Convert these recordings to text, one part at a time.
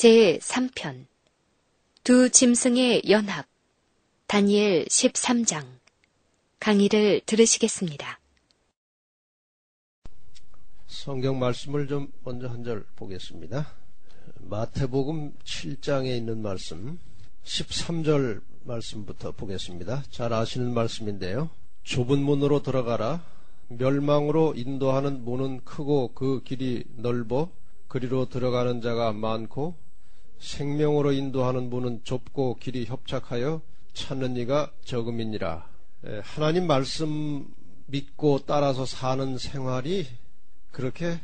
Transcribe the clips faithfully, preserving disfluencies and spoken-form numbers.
제삼 편 두 짐승의 연합 다니엘 십삼 장 강의를 들으시겠습니다. 성경 말씀을 좀 먼저 한 절 보겠습니다. 마태복음 칠 장에 있는 말씀 십삼 절 말씀부터 보겠습니다. 잘 아시는 말씀인데요. 좁은 문으로 들어가라. 멸망으로 인도하는 문은 크고 그 길이 넓어 그리로 들어가는 자가 많고 생명으로 인도하는 문은 좁고 길이 협착하여 찾는 이가 적음이니라. 하나님 말씀 믿고 따라서 사는 생활이 그렇게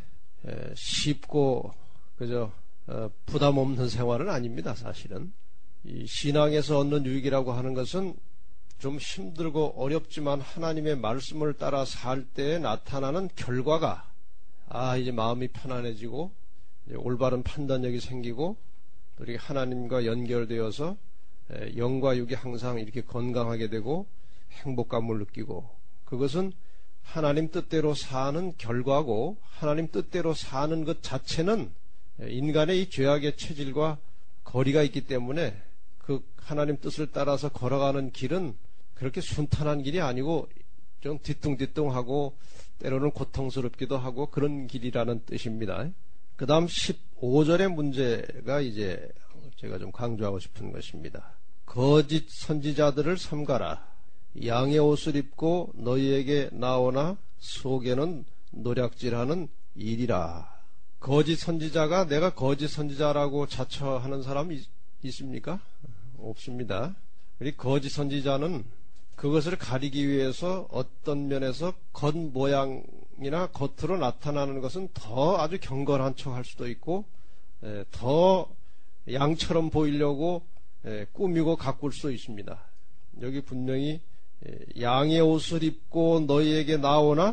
쉽고 그저 부담 없는 생활은 아닙니다. 사실은 이 신앙에서 얻는 유익이라고 하는 것은 좀 힘들고 어렵지만 하나님의 말씀을 따라 살 때에 나타나는 결과가 아 이제 마음이 편안해지고 이제 올바른 판단력이 생기고 우리 하나님과 연결되어서 영과 육이 항상 이렇게 건강하게 되고 행복감을 느끼고 그것은 하나님 뜻대로 사는 결과고 하나님 뜻대로 사는 것 자체는 인간의 이 죄악의 체질과 거리가 있기 때문에 그 하나님 뜻을 따라서 걸어가는 길은 그렇게 순탄한 길이 아니고 좀 뒤뚱뒤뚱하고 때로는 고통스럽기도 하고 그런 길이라는 뜻입니다. 그 다음 십오 절의 문제가 이제 제가 좀 강조하고 싶은 것입니다. 거짓 선지자들을 삼가라. 양의 옷을 입고 너희에게 나오나 속에는 노략질하는 일이라. 거짓 선지자가 내가 거짓 선지자라고 자처하는 사람이 있습니까? 없습니다. 우리 거짓 선지자는 그것을 가리기 위해서 어떤 면에서 겉모양이나 겉으로 나타나는 것은 더 아주 경건한 척 할 수도 있고 에, 더 양처럼 보이려고 에, 꾸미고 가꿀 수도 있습니다. 여기 분명히 에, 양의 옷을 입고 너희에게 나오나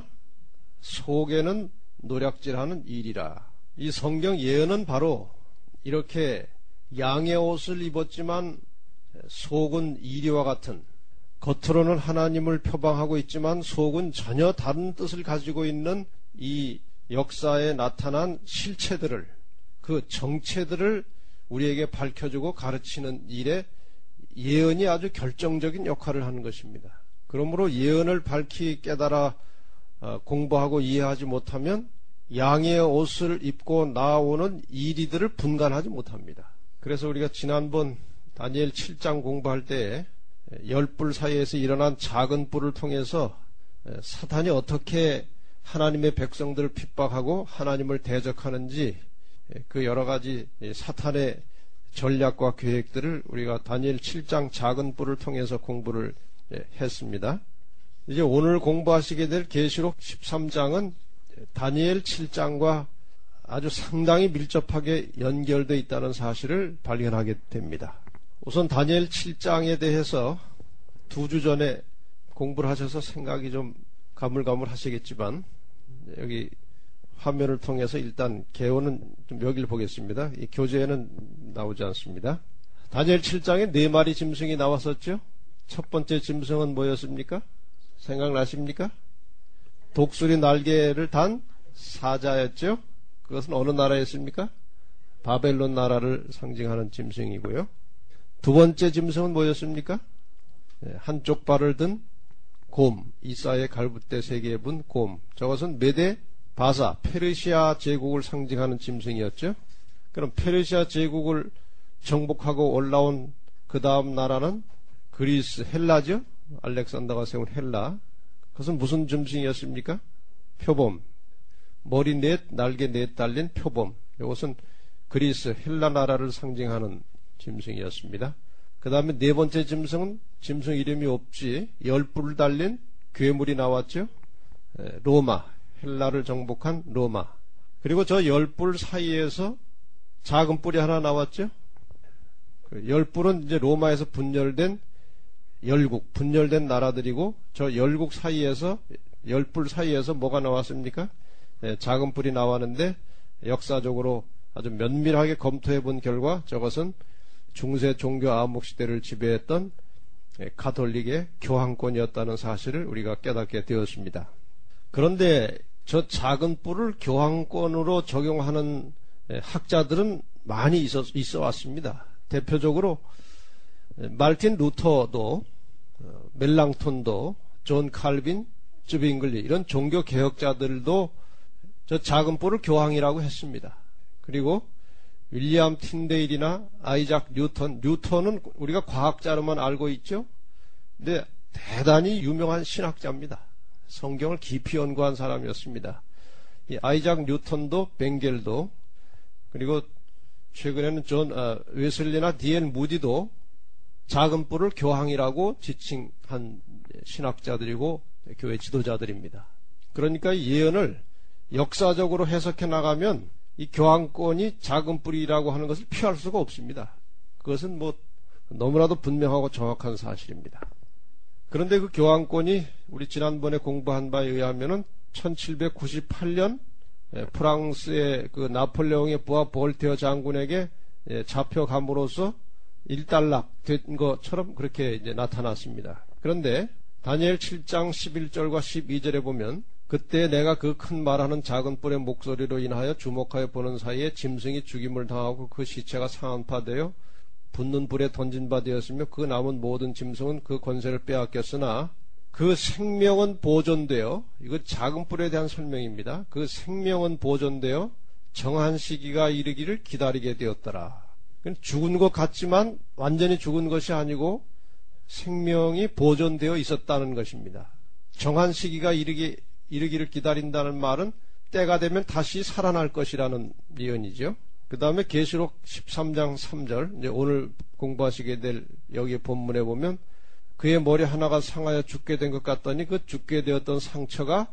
속에는 노략질하는 일이라. 이 성경 예언은 바로 이렇게 양의 옷을 입었지만 속은 이리와 같은 겉으로는 하나님을 표방하고 있지만 속은 전혀 다른 뜻을 가지고 있는 이 역사에 나타난 실체들을 그 정체들을 우리에게 밝혀주고 가르치는 일에 예언이 아주 결정적인 역할을 하는 것입니다. 그러므로 예언을 밝히 깨달아 공부하고 이해하지 못하면 양의 옷을 입고 나오는 이리들을 분간하지 못합니다. 그래서 우리가 지난번 다니엘 칠 장 공부할 때에 열 뿔 사이에서 일어난 작은 뿔을 통해서 사탄이 어떻게 하나님의 백성들을 핍박하고 하나님을 대적하는지 그 여러 가지 사탄의 전략과 계획들을 우리가 다니엘 칠 장 작은 뿔을 통해서 공부를 했습니다. 이제 오늘 공부하시게 될 계시록 십삼 장은 다니엘 칠 장과 아주 상당히 밀접하게 연결되어 있다는 사실을 발견하게 됩니다. 우선 다니엘 칠 장에 대해서 두 주 전에 공부를 하셔서 생각이 좀 가물가물 하시겠지만 여기 화면을 통해서 일단 개요는 좀 여기를 보겠습니다. 이 교재에는 나오지 않습니다. 다니엘 칠 장에 네 마리 짐승이 나왔었죠. 첫 번째 짐승은 뭐였습니까? 생각나십니까? 독수리 날개를 단 사자였죠. 그것은 어느 나라였습니까? 바벨론 나라를 상징하는 짐승이고요. 두 번째 짐승은 뭐였습니까? 한쪽 발을 든 곰, 이사의 갈붓대 세 개에 분 곰. 저것은 메데 바사, 페르시아 제국을 상징하는 짐승이었죠. 그럼 페르시아 제국을 정복하고 올라온 그 다음 나라는 그리스, 헬라죠. 알렉산더가 세운 헬라. 그것은 무슨 짐승이었습니까? 표범. 머리 넷, 날개 넷 달린 표범. 이것은 그리스, 헬라 나라를 상징하는 짐승이었습니다. 그 다음에 네 번째 짐승은 짐승 이름이 없지 열 뿔 달린 괴물이 나왔죠. 로마, 헬라를 정복한 로마. 그리고 저 열 뿔 사이에서 작은 뿔이 하나 나왔죠. 열 뿔은 이제 로마에서 분열된 열국, 분열된 나라들이고 저 열국 사이에서 열 뿔 사이에서 뭐가 나왔습니까? 작은 뿔이 나왔는데 역사적으로 아주 면밀하게 검토해 본 결과 저것은 중세 종교 암흑 시대를 지배했던 가톨릭의 교황권이었다는 사실을 우리가 깨닫게 되었습니다. 그런데 저 작은 뿔을 교황권으로 적용하는 학자들은 많이 있어, 있어 왔습니다. 대표적으로 말틴 루터도, 멜랑톤도, 존 칼빈, 쯔빙글리 이런 종교 개혁자들도 저 작은 뿔을 교황이라고 했습니다. 그리고 윌리엄 틴데일이나 아이작 뉴턴, 뉴턴은 우리가 과학자로만 알고 있죠. 근데 대단히 유명한 신학자입니다. 성경을 깊이 연구한 사람이었습니다. 이 아이작 뉴턴도, 벵겔도, 그리고 최근에는 존 어, 웨슬리나 디엘 무디도 작은 뿔을 교황이라고 지칭한 신학자들이고 교회 지도자들입니다. 그러니까 이 예언을 역사적으로 해석해 나가면 이 교황권이 작은 뿔이라고 하는 것을 피할 수가 없습니다. 그것은 뭐 너무나도 분명하고 정확한 사실입니다. 그런데 그 교황권이 우리 지난번에 공부한 바에 의하면은 천칠백구십팔 년 프랑스의 그 나폴레옹의 부하 볼테어 장군에게 잡혀감으로써 일단락된 것처럼 그렇게 이제 나타났습니다. 그런데 다니엘 칠 장 십일 절과 십이 절에 보면 그때 내가 그 큰 말하는 작은 뿔의 목소리로 인하여 주목하여 보는 사이에 짐승이 죽임을 당하고 그 시체가 상한파되어 붙는 불에 던진 바 되었으며 그 남은 모든 짐승은 그 권세를 빼앗겼으나 그 생명은 보존되어, 이거 작은 뿔에 대한 설명입니다. 그 생명은 보존되어 정한 시기가 이르기를 기다리게 되었더라. 죽은 것 같지만 완전히 죽은 것이 아니고 생명이 보존되어 있었다는 것입니다. 정한 시기가 이르기, 이르기를 기다린다는 말은 때가 되면 다시 살아날 것이라는 예언이죠. 그 다음에 계시록 십삼 장 삼 절, 이제 오늘 공부하시게 될 여기 본문에 보면 그의 머리 하나가 상하여 죽게 된 것 같더니 그 죽게 되었던 상처가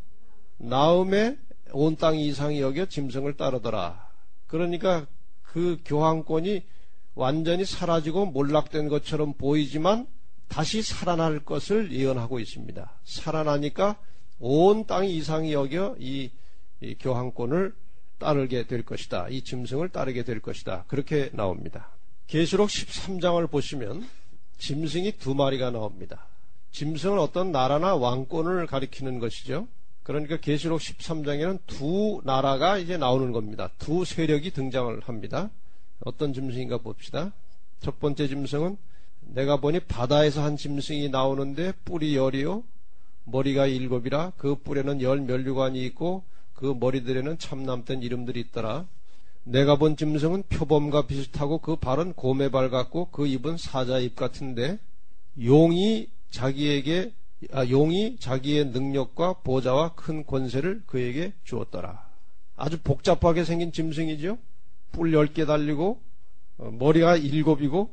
나음에 온 땅 이상이 여겨 짐승을 따르더라. 그러니까 그 교황권이 완전히 사라지고 몰락된 것처럼 보이지만 다시 살아날 것을 예언하고 있습니다. 살아나니까 온 땅이 이상이 여겨 이, 이 교황권을 따르게 될 것이다. 이 짐승을 따르게 될 것이다. 그렇게 나옵니다. 계시록 십삼 장을 보시면 짐승이 두 마리가 나옵니다. 짐승은 어떤 나라나 왕권을 가리키는 것이죠. 그러니까 계시록 십삼 장에는 두 나라가 이제 나오는 겁니다. 두 세력이 등장을 합니다. 어떤 짐승인가 봅시다. 첫 번째 짐승은 내가 보니 바다에서 한 짐승이 나오는데 뿔이 열이요 머리가 일곱이라 그 뿔에는 열 면류관이 있고 그 머리들에는 참남된 이름들이 있더라. 내가 본 짐승은 표범과 비슷하고 그 발은 곰의 발 같고 그 입은 사자 입 같은데 용이 자기에게 아, 용이 자기의 능력과 보좌와 큰 권세를 그에게 주었더라. 아주 복잡하게 생긴 짐승이죠. 뿔 열 개 달리고 어, 머리가 일곱이고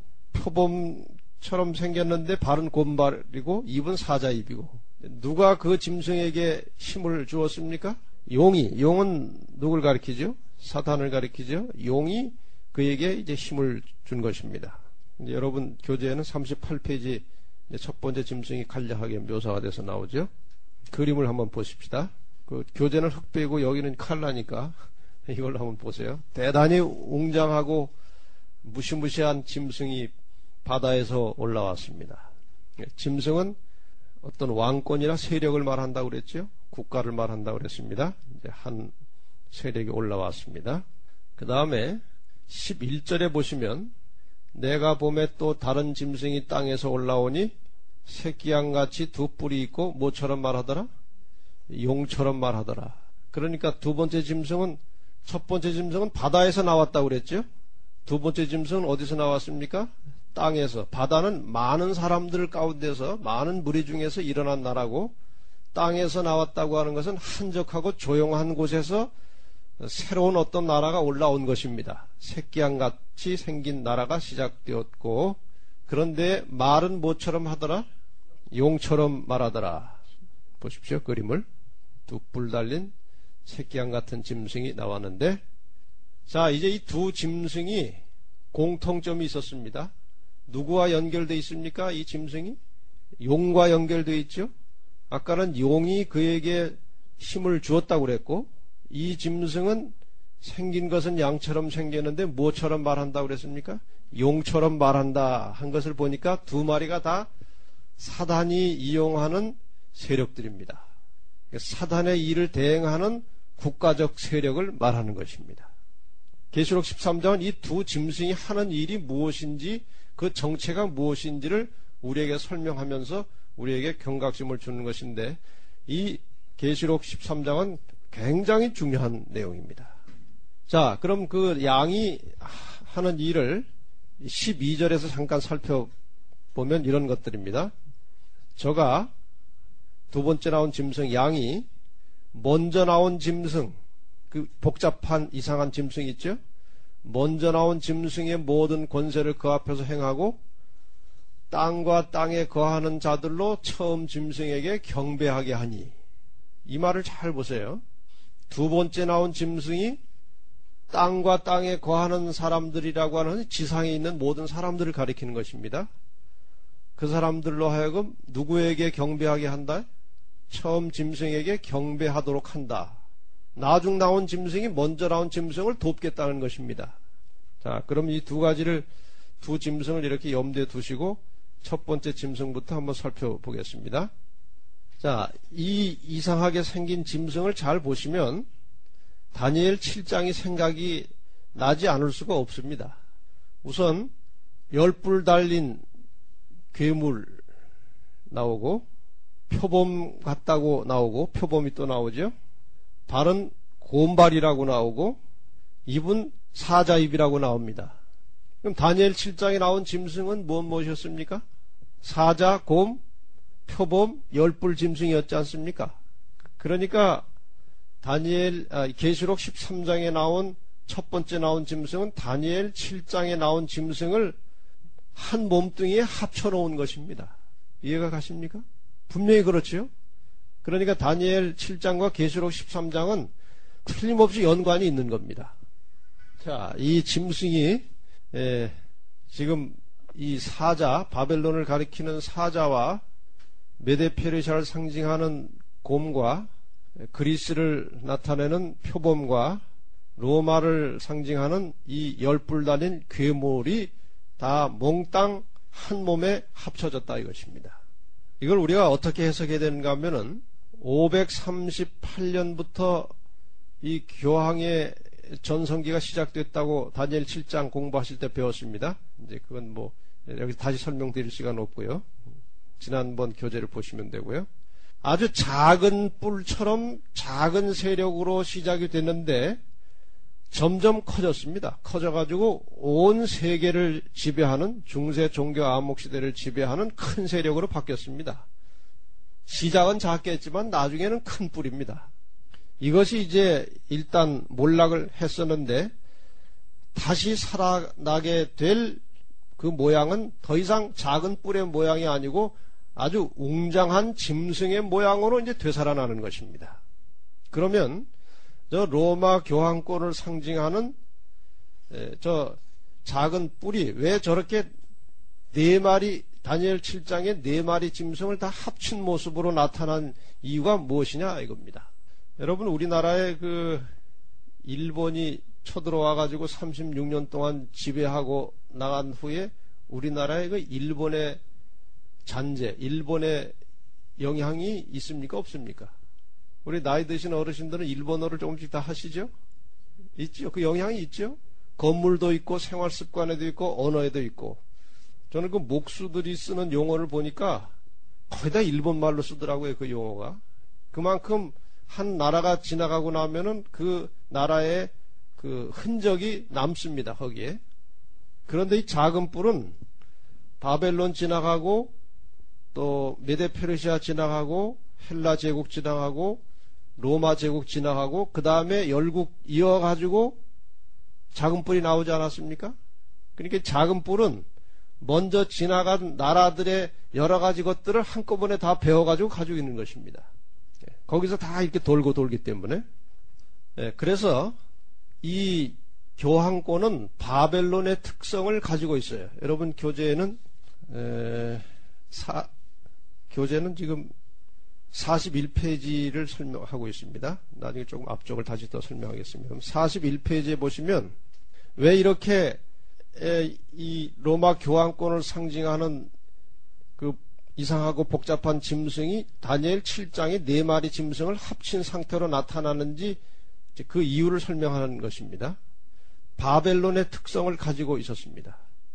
표범처럼 생겼는데 발은 곰발이고 입은 사자 입이고. 누가 그 짐승에게 힘을 주었습니까? 용이. 용은 누굴 가리키죠? 사탄을 가리키죠. 용이 그에게 이제 힘을 준 것입니다. 이제 여러분 교재에는 삼십팔 페이지 첫 번째 짐승이 간략하게 묘사가 돼서 나오죠. 그림을 한번 보십시다. 그 교재는 흑백이고 여기는 칼라니까 이걸 한번 보세요. 대단히 웅장하고 무시무시한 짐승이 바다에서 올라왔습니다. 짐승은 어떤 왕권이나 세력을 말한다고 그랬죠. 국가를 말한다고 그랬습니다. 이제 한 세력이 올라왔습니다. 그 다음에 십일 절에 보시면 내가 봄에 또 다른 짐승이 땅에서 올라오니 새끼양같이 두 뿔이 있고 뭐처럼 말하더라? 용처럼 말하더라. 그러니까 두 번째 짐승은 첫 번째 짐승은 바다에서 나왔다고 그랬죠. 두 번째 짐승은 어디서 나왔습니까? 땅에서. 바다는 많은 사람들 가운데서 많은 무리 중에서 일어난 나라고 땅에서 나왔다고 하는 것은 한적하고 조용한 곳에서 새로운 어떤 나라가 올라온 것입니다. 새끼양같이 생긴 나라가 시작되었고 그런데 말은 뭐처럼 하더라? 용처럼 말하더라. 보십시오. 그림을. 두 뿔 달린 새끼양 같은 짐승이 나왔는데 자 이제 이 두 짐승이 공통점이 있었습니다. 누구와 연결되어 있습니까? 이 짐승이? 용과 연결되어 있죠. 아까는 용이 그에게 힘을 주었다고 그랬고 이 짐승은 생긴 것은 양처럼 생겼는데 뭐처럼 말한다고 그랬습니까? 용처럼 말한다 한 것을 보니까 두 마리가 다 사단이 이용하는 세력들입니다. 사단의 일을 대행하는 국가적 세력을 말하는 것입니다. 계시록 십삼 장은 이 두 짐승이 하는 일이 무엇인지 그 정체가 무엇인지를 우리에게 설명하면서 우리에게 경각심을 주는 것인데 이 계시록 십삼 장은 굉장히 중요한 내용입니다. 자, 그럼 그 양이 하는 일을 십이 절에서 잠깐 살펴보면 이런 것들입니다. 저가 두 번째 나온 짐승 양이 먼저 나온 짐승, 그 복잡한 이상한 짐승 있죠? 먼저 나온 짐승의 모든 권세를 그 앞에서 행하고 땅과 땅에 거하는 자들로 처음 짐승에게 경배하게 하니. 이 말을 잘 보세요. 두 번째 나온 짐승이 땅과 땅에 거하는 사람들이라고 하는 지상에 있는 모든 사람들을 가리키는 것입니다. 그 사람들로 하여금 누구에게 경배하게 한다? 처음 짐승에게 경배하도록 한다. 나중 나온 짐승이 먼저 나온 짐승을 돕겠다는 것입니다. 자, 그럼 이 두 가지를, 두 짐승을 이렇게 염두에 두시고 첫 번째 짐승부터 한번 살펴보겠습니다. 자, 이 이상하게 생긴 짐승을 잘 보시면 다니엘 칠 장이 생각이 나지 않을 수가 없습니다. 우선 열뿔 달린 괴물 나오고 표범 같다고 나오고 표범이 또 나오죠. 발은 곰발이라고 나오고 입은 사자입이라고 나옵니다. 그럼 다니엘 칠 장에 나온 짐승은 무엇 무엇이었습니까? 사자, 곰, 표범, 열뿔 짐승이었지 않습니까? 그러니까 다니엘 아, 계시록 십삼 장에 나온 첫 번째 나온 짐승은 다니엘 칠 장에 나온 짐승을 한 몸뚱이에 합쳐놓은 것입니다. 이해가 가십니까? 분명히 그렇지요. 그러니까 다니엘 칠 장과 계시록 십삼 장은 틀림없이 연관이 있는 겁니다. 자, 이 짐승이 에, 지금 이 사자, 바벨론을 가리키는 사자와 메데페르시아를 상징하는 곰과 그리스를 나타내는 표범과 로마를 상징하는 이 열뿔 달린 괴물이 다 몽땅 한 몸에 합쳐졌다 이것입니다. 이걸 우리가 어떻게 해석해야 되는가 하면은 오백삼십팔 년부터 이 교황의 전성기가 시작됐다고 다니엘 칠 장 공부하실 때 배웠습니다. 이제 그건 뭐 여기 다시 설명드릴 시간 없고요. 지난번 교재를 보시면 되고요. 아주 작은 뿔처럼 작은 세력으로 시작이 됐는데 점점 커졌습니다. 커져가지고 온 세계를 지배하는 중세 종교 암흑 시대를 지배하는 큰 세력으로 바뀌었습니다. 시작은 작겠지만 나중에는 큰 뿔입니다. 이것이 이제 일단 몰락을 했었는데 다시 살아나게 될 그 모양은 더 이상 작은 뿔의 모양이 아니고 아주 웅장한 짐승의 모양으로 이제 되살아나는 것입니다. 그러면 저 로마 교황권을 상징하는 저 작은 뿔이 왜 저렇게 네 마리 다니엘 칠 장에 네 마리 짐승을 다 합친 모습으로 나타난 이유가 무엇이냐 이겁니다. 여러분 우리나라에 그 일본이 쳐들어와 가지고 삼십육 년 동안 지배하고 나간 후에 우리나라에 그 일본의 잔재, 일본의 영향이 있습니까 없습니까? 우리 나이 드신 어르신들은 일본어를 조금씩 다 하시죠? 있죠. 그 영향이 있죠. 건물도 있고 생활 습관에도 있고 언어에도 있고. 저는 그 목수들이 쓰는 용어를 보니까 거의 다 일본말로 쓰더라고요. 그 용어가. 그만큼 한 나라가 지나가고 나면은 그 나라의 그 흔적이 남습니다. 거기에. 그런데 이 작은 뿔은 바벨론 지나가고 또 메데페르시아 지나가고 헬라 제국 지나가고 로마 제국 지나가고 그 다음에 열국 이어가지고 작은 뿔이 나오지 않았습니까? 그러니까 작은 뿔은 먼저 지나간 나라들의 여러 가지 것들을 한꺼번에 다 배워가지고 가지고 있는 것입니다. 거기서 다 이렇게 돌고 돌기 때문에. 그래서 이 교황권은 바벨론의 특성을 가지고 있어요. 여러분 교재에는 에, 사, 교재는 지금 사십일 페이지를 설명하고 있습니다. 나중에 조금 앞쪽을 다시 더 설명하겠습니다. 그럼 사십일 페이지에 보시면 왜 이렇게 에, 이 로마 교황권을 상징하는 그 이상하고 복잡한 짐승이 다니엘 칠 장에 네 마리 짐승을 합친 상태로 나타나는지 그 이유를 설명하는 것입니다. 바벨론의 특성을 가지고 있었습니다.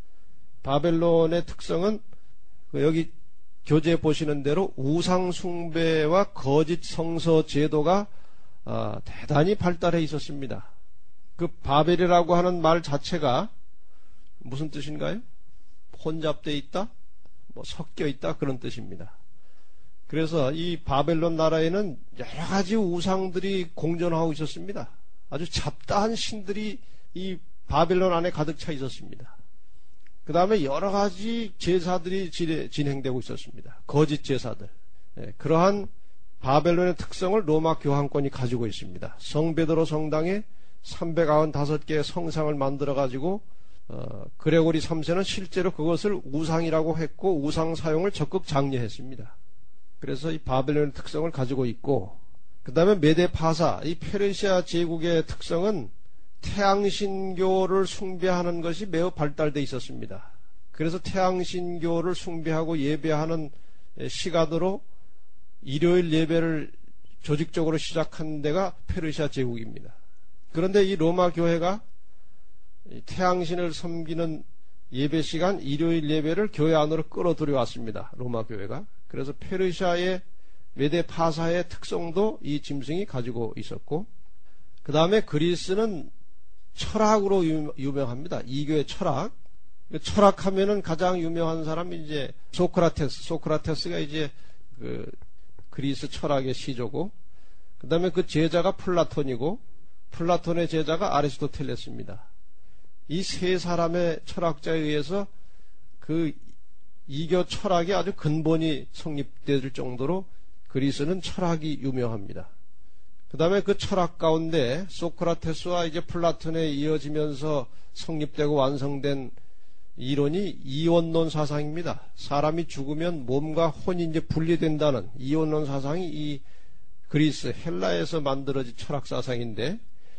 바벨론의 특성은 여기 교재 보시는 대로 우상 숭배와 거짓 성서 제도가 어, 대단히 발달해 있었습니다. 그 바벨이라고 하는 말 자체가 무슨 뜻인가요? 혼잡되어 있다, 뭐 섞여 있다, 그런 뜻입니다. 그래서 이 바벨론 나라에는 여러 가지 우상들이 공존하고 있었습니다. 아주 잡다한 신들이 이 바벨론 안에 가득 차 있었습니다. 그 다음에 여러 가지 제사들이 진행되고 있었습니다. 거짓 제사들. 예, 그러한 바벨론의 특성을 로마 교황권이 가지고 있습니다. 성 베드로 성당에 삼백구십오 개의 성상을 만들어가지고 어, 그레고리 삼 세는 실제로 그것을 우상이라고 했고 우상 사용을 적극 장려했습니다. 그래서 이 바벨론의 특성을 가지고 있고, 그 다음에 메데 파사, 이 페르시아 제국의 특성은 태양신교를 숭배하는 것이 매우 발달되어 있었습니다. 그래서 태양신교를 숭배하고 예배하는 시간으로 일요일 예배를 조직적으로 시작한 데가 페르시아 제국입니다. 그런데 이 로마 교회가 태양신을 섬기는 예배 시간 일요일 예배를 교회 안으로 끌어들여 왔습니다. 로마 교회가. 그래서 페르시아의 메데 파사의 특성도 이 짐승이 가지고 있었고, 그 다음에 그리스는 철학으로 유명합니다. 이교의 철학. 철학하면은 가장 유명한 사람이 이제 소크라테스. 소크라테스가 이제 그 그리스 철학의 시조고, 그 다음에 그 제자가 플라톤이고, 플라톤의 제자가 아리스토텔레스입니다. 이 세 사람의 철학자에 의해서 그 이교 철학이 아주 근본이 성립될 정도로 그리스는 철학이 유명합니다. 그 다음에 그 철학 가운데 소크라테스와 이제 플라톤에 이어지면서 성립되고 완성된 이론이 이원론 사상입니다. 사람이 죽으면 몸과 혼이 이제 분리된다는 이원론 사상이 이 그리스 헬라에서 만들어진 철학 사상인데,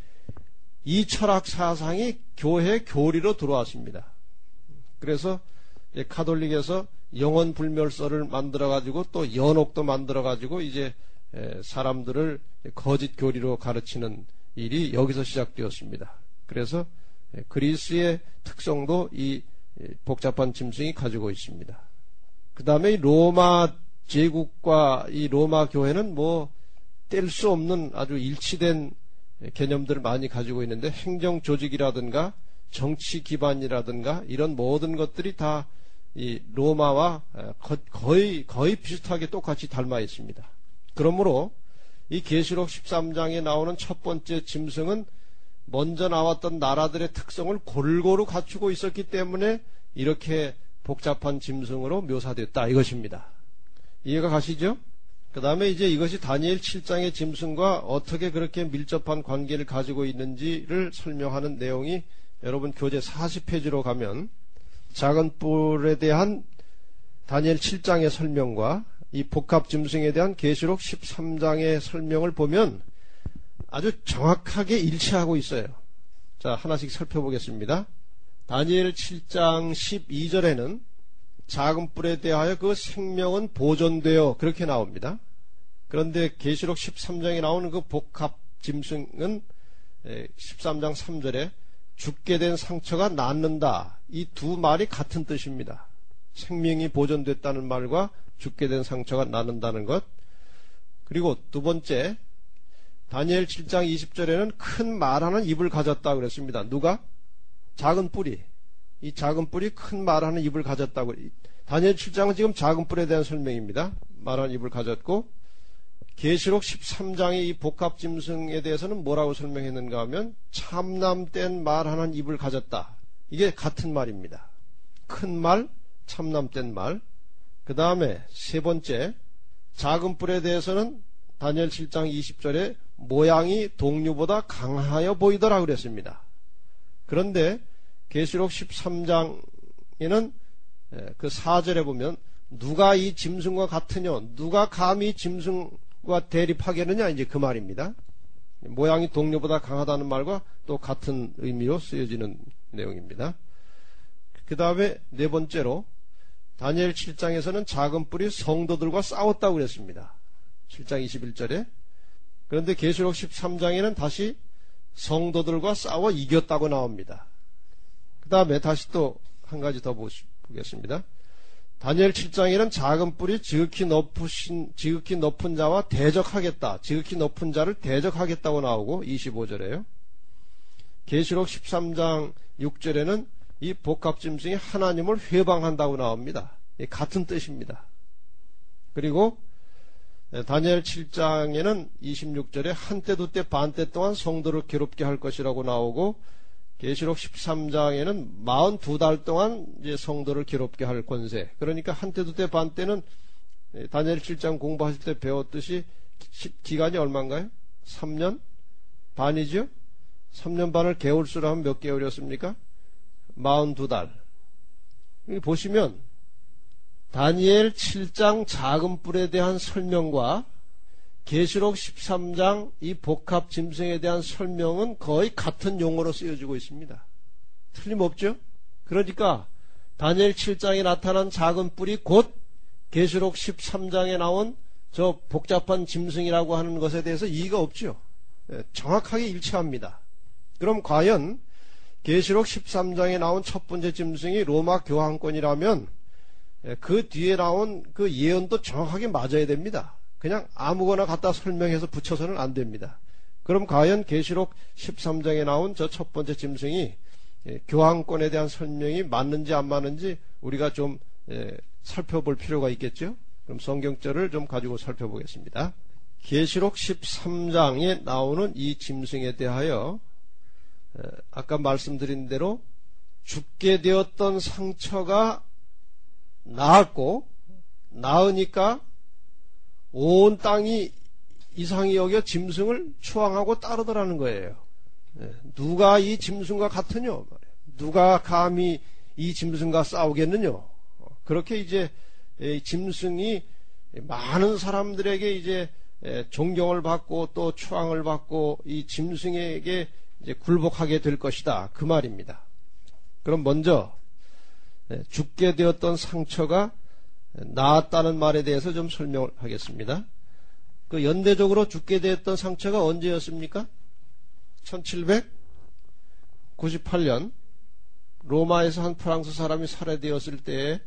이 철학 사상이 교회 교리로 들어왔습니다. 그래서 카톨릭에서 영원 불멸설을 만들어 가지고 또 연옥도 만들어 가지고 이제 사람들을 거짓 교리로 가르치는 일이 여기서 시작되었습니다. 그래서 그리스의 특성도 이 복잡한 짐승이 가지고 있습니다. 그 다음에 이 로마 제국과 이 로마 교회는 뭐 뗄 수 없는 아주 일치된 개념들을 많이 가지고 있는데, 행정 조직이라든가 정치 기반이라든가 이런 모든 것들이 다 이 로마와 거의 거의 비슷하게 똑같이 닮아 있습니다. 그러므로 이 계시록 십삼 장에 나오는 첫 번째 짐승은 먼저 나왔던 나라들의 특성을 골고루 갖추고 있었기 때문에 이렇게 복잡한 짐승으로 묘사됐다 이것입니다. 이해가 가시죠? 그 다음에 이제 이것이 다니엘 칠 장의 짐승과 어떻게 그렇게 밀접한 관계를 가지고 있는지를 설명하는 내용이 여러분 교재 사십 페이지로 가면 작은 뿔에 대한 다니엘 칠 장의 설명과 이 복합 짐승에 대한 계시록 십삼 장의 설명을 보면 아주 정확하게 일치하고 있어요. 자, 하나씩 살펴보겠습니다. 다니엘 칠 장 십이 절에는 작은 뿔에 대하여 그 생명은 보존되어 그렇게 나옵니다. 그런데 계시록 십삼 장에 나오는 그 복합 짐승은 십삼 장 삼 절에 죽게 된 상처가 낫는다. 이 두 말이 같은 뜻입니다. 생명이 보존됐다는 말과 죽게 된 상처가 낫는다는 것. 그리고 두 번째, 다니엘 칠 장 이십 절에는 큰 말하는 입을 가졌다 그랬습니다. 누가? 작은 뿔이. 이 작은 뿔이 큰 말하는 입을 가졌다고. 다니엘 칠 장은 지금 작은 뿔에 대한 설명입니다. 말하는 입을 가졌고, 계시록 십삼 장의 이 복합 짐승에 대해서는 뭐라고 설명했는가 하면 참남된 말하는 입을 가졌다. 이게 같은 말입니다. 큰 말, 참남된 말. 그 다음에 세 번째, 작은 뿔에 대해서는 다니엘 칠 장 이십 절에 모양이 동류보다 강하여 보이더라 그랬습니다. 그런데 계시록 십삼 장에는 그 사 절에 보면 누가 이 짐승과 같으냐, 누가 감히 짐승과 대립하겠느냐, 이제 그 말입니다. 모양이 동료보다 강하다는 말과 또 같은 의미로 쓰여지는 내용입니다. 그 다음에 네 번째로 다니엘 칠 장에서는 작은 뿔이 성도들과 싸웠다고 그랬습니다. 칠 장 이십일 절에. 그런데 계시록 십삼 장에는 다시 성도들과 싸워 이겼다고 나옵니다. 그 다음에 다시 또 한 가지 더 보겠습니다. 다니엘 칠 장에는 작은 뿔이 지극히 높으신, 지극히 높은 자와 대적하겠다. 지극히 높은 자를 대적하겠다고 나오고 이십오 절에요. 계시록 십삼 장 육 절에는 이 복합짐승이 하나님을 회방한다고 나옵니다. 같은 뜻입니다. 그리고 다니엘 칠 장에는 이십육 절에 한때 두때 반때 동안 성도를 괴롭게 할 것이라고 나오고 계시록 십삼 장에는 사십이 달 동안 이제 성도를 괴롭게 할 권세. 그러니까 한때 두때 반때는 다니엘 칠 장 공부하실 때 배웠듯이 기간이 얼마인가요? 삼 년 반이죠? 삼 년 반을 개월수로 하면 몇 개월이었습니까? 사십이 달. 여기 보시면 다니엘 칠 장 작은 뿔에 대한 설명과 계시록 십삼 장 이 복합 짐승에 대한 설명은 거의 같은 용어로 쓰여지고 있습니다. 틀림없죠? 그러니까 다니엘 칠 장에 나타난 작은 뿔이 곧 계시록 십삼 장에 나온 저 복잡한 짐승이라고 하는 것에 대해서 이의가 없죠. 정확하게 일치합니다. 그럼 과연 계시록 십삼 장에 나온 첫 번째 짐승이 로마 교황권이라면 그 뒤에 나온 그 예언도 정확하게 맞아야 됩니다. 그냥 아무거나 갖다 설명해서 붙여서는 안 됩니다. 그럼 과연 계시록 십삼 장에 나온 저 첫 번째 짐승이 교황권에 대한 설명이 맞는지 안 맞는지 우리가 좀 살펴볼 필요가 있겠죠. 그럼 성경절을 좀 가지고 살펴보겠습니다. 계시록 십삼 장에 나오는 이 짐승에 대하여 아까 말씀드린 대로 죽게 되었던 상처가 나았고 나으니까 온 땅이 이상히 여겨 짐승을 추앙하고 따르더라는 거예요. 누가 이 짐승과 같으뇨? 누가 감히 이 짐승과 싸우겠느뇨? 그렇게 이제 짐승이 많은 사람들에게 이제 존경을 받고 또 추앙을 받고 이 짐승에게 이제 굴복하게 될 것이다. 그 말입니다. 그럼 먼저 죽게 되었던 상처가 나았다는 말에 대해서 좀 설명을 하겠습니다. 그 연대적으로 죽게 되었던 상처가 언제였습니까? 천칠백구십팔 년 로마에서 한 프랑스 사람이 살해되었을 때에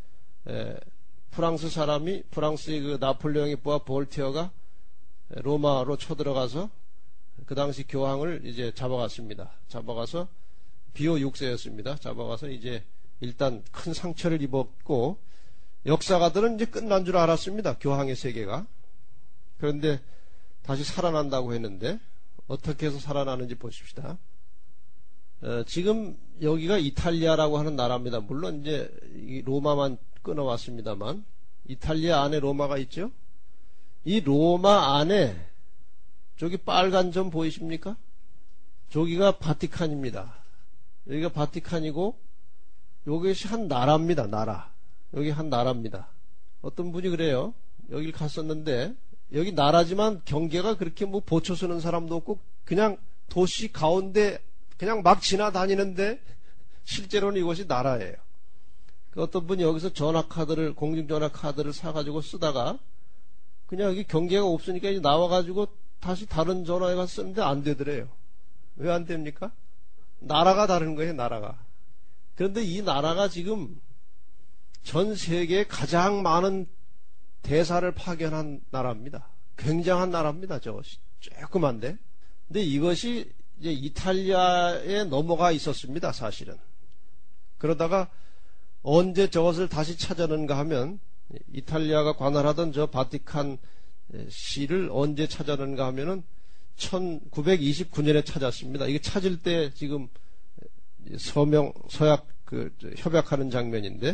프랑스 사람이 프랑스의 그 나폴레옹의 부하 볼테어가 로마로 쳐들어가서 그 당시 교황을 이제 잡아갔습니다. 잡아가서 비오 육 세였습니다. 잡아가서 이제 일단 큰 상처를 입었고 역사가들은 이제 끝난 줄 알았습니다. 교황의 세계가. 그런데 다시 살아난다고 했는데 어떻게 해서 살아나는지 보십시다. 어, 지금 여기가 이탈리아라고 하는 나라입니다. 물론 이제 로마만 끊어왔습니다만 이탈리아 안에 로마가 있죠. 이 로마 안에 저기 빨간 점 보이십니까? 저기가 바티칸입니다. 여기가 바티칸이고 여기 한 나라입니다. 나라. 여기 한 나라입니다. 어떤 분이 그래요. 여길 갔었는데 여기 나라지만 경계가 그렇게 뭐 보초 서는 사람도 없고 그냥 도시 가운데 그냥 막 지나다니는데 실제로는 이것이 나라예요. 그 어떤 분이 여기서 전화카드를 공중전화카드를 사가지고 쓰다가 그냥 여기 경계가 없으니까 이제 나와가지고 다시 다른 전화에 가서 쓰는데 안 되더래요. 왜 안 됩니까? 나라가 다른 거예요. 나라가. 그런데 이 나라가 지금 전 세계에 가장 많은 대사를 파견한 나라입니다. 굉장한 나라입니다. 저 조그만데. 근데 이것이 이제 이탈리아에 넘어가 있었습니다. 사실은. 그러다가 언제 저것을 다시 찾아낸가 하면 이탈리아가 관할하던 저 바티칸 시를 언제 찾아낸가 하면은 천구백이십구 년에 찾았습니다. 이게 찾을 때 지금 서명 서약 그 협약하는 장면인데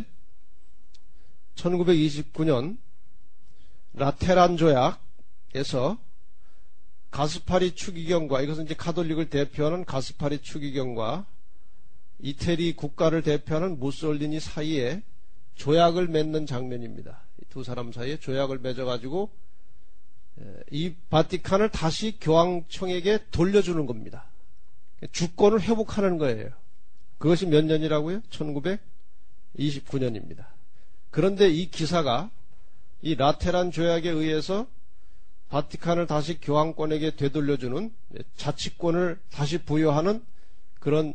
천구백이십구 년 라테란 조약에서 가스파리 추기경과 이것은 이제 가톨릭을 대표하는 가스파리 추기경과 이태리 국가를 대표하는 무솔리니 사이에 조약을 맺는 장면입니다. 두 사람 사이에 조약을 맺어가지고 이 바티칸을 다시 교황청에게 돌려주는 겁니다. 주권을 회복하는 거예요. 그것이 몇 년이라고요? 천구백이십구 년입니다. 그런데 이 기사가 이 라테란 조약에 의해서 바티칸을 다시 교황권에게 되돌려주는 자치권을 다시 부여하는 그런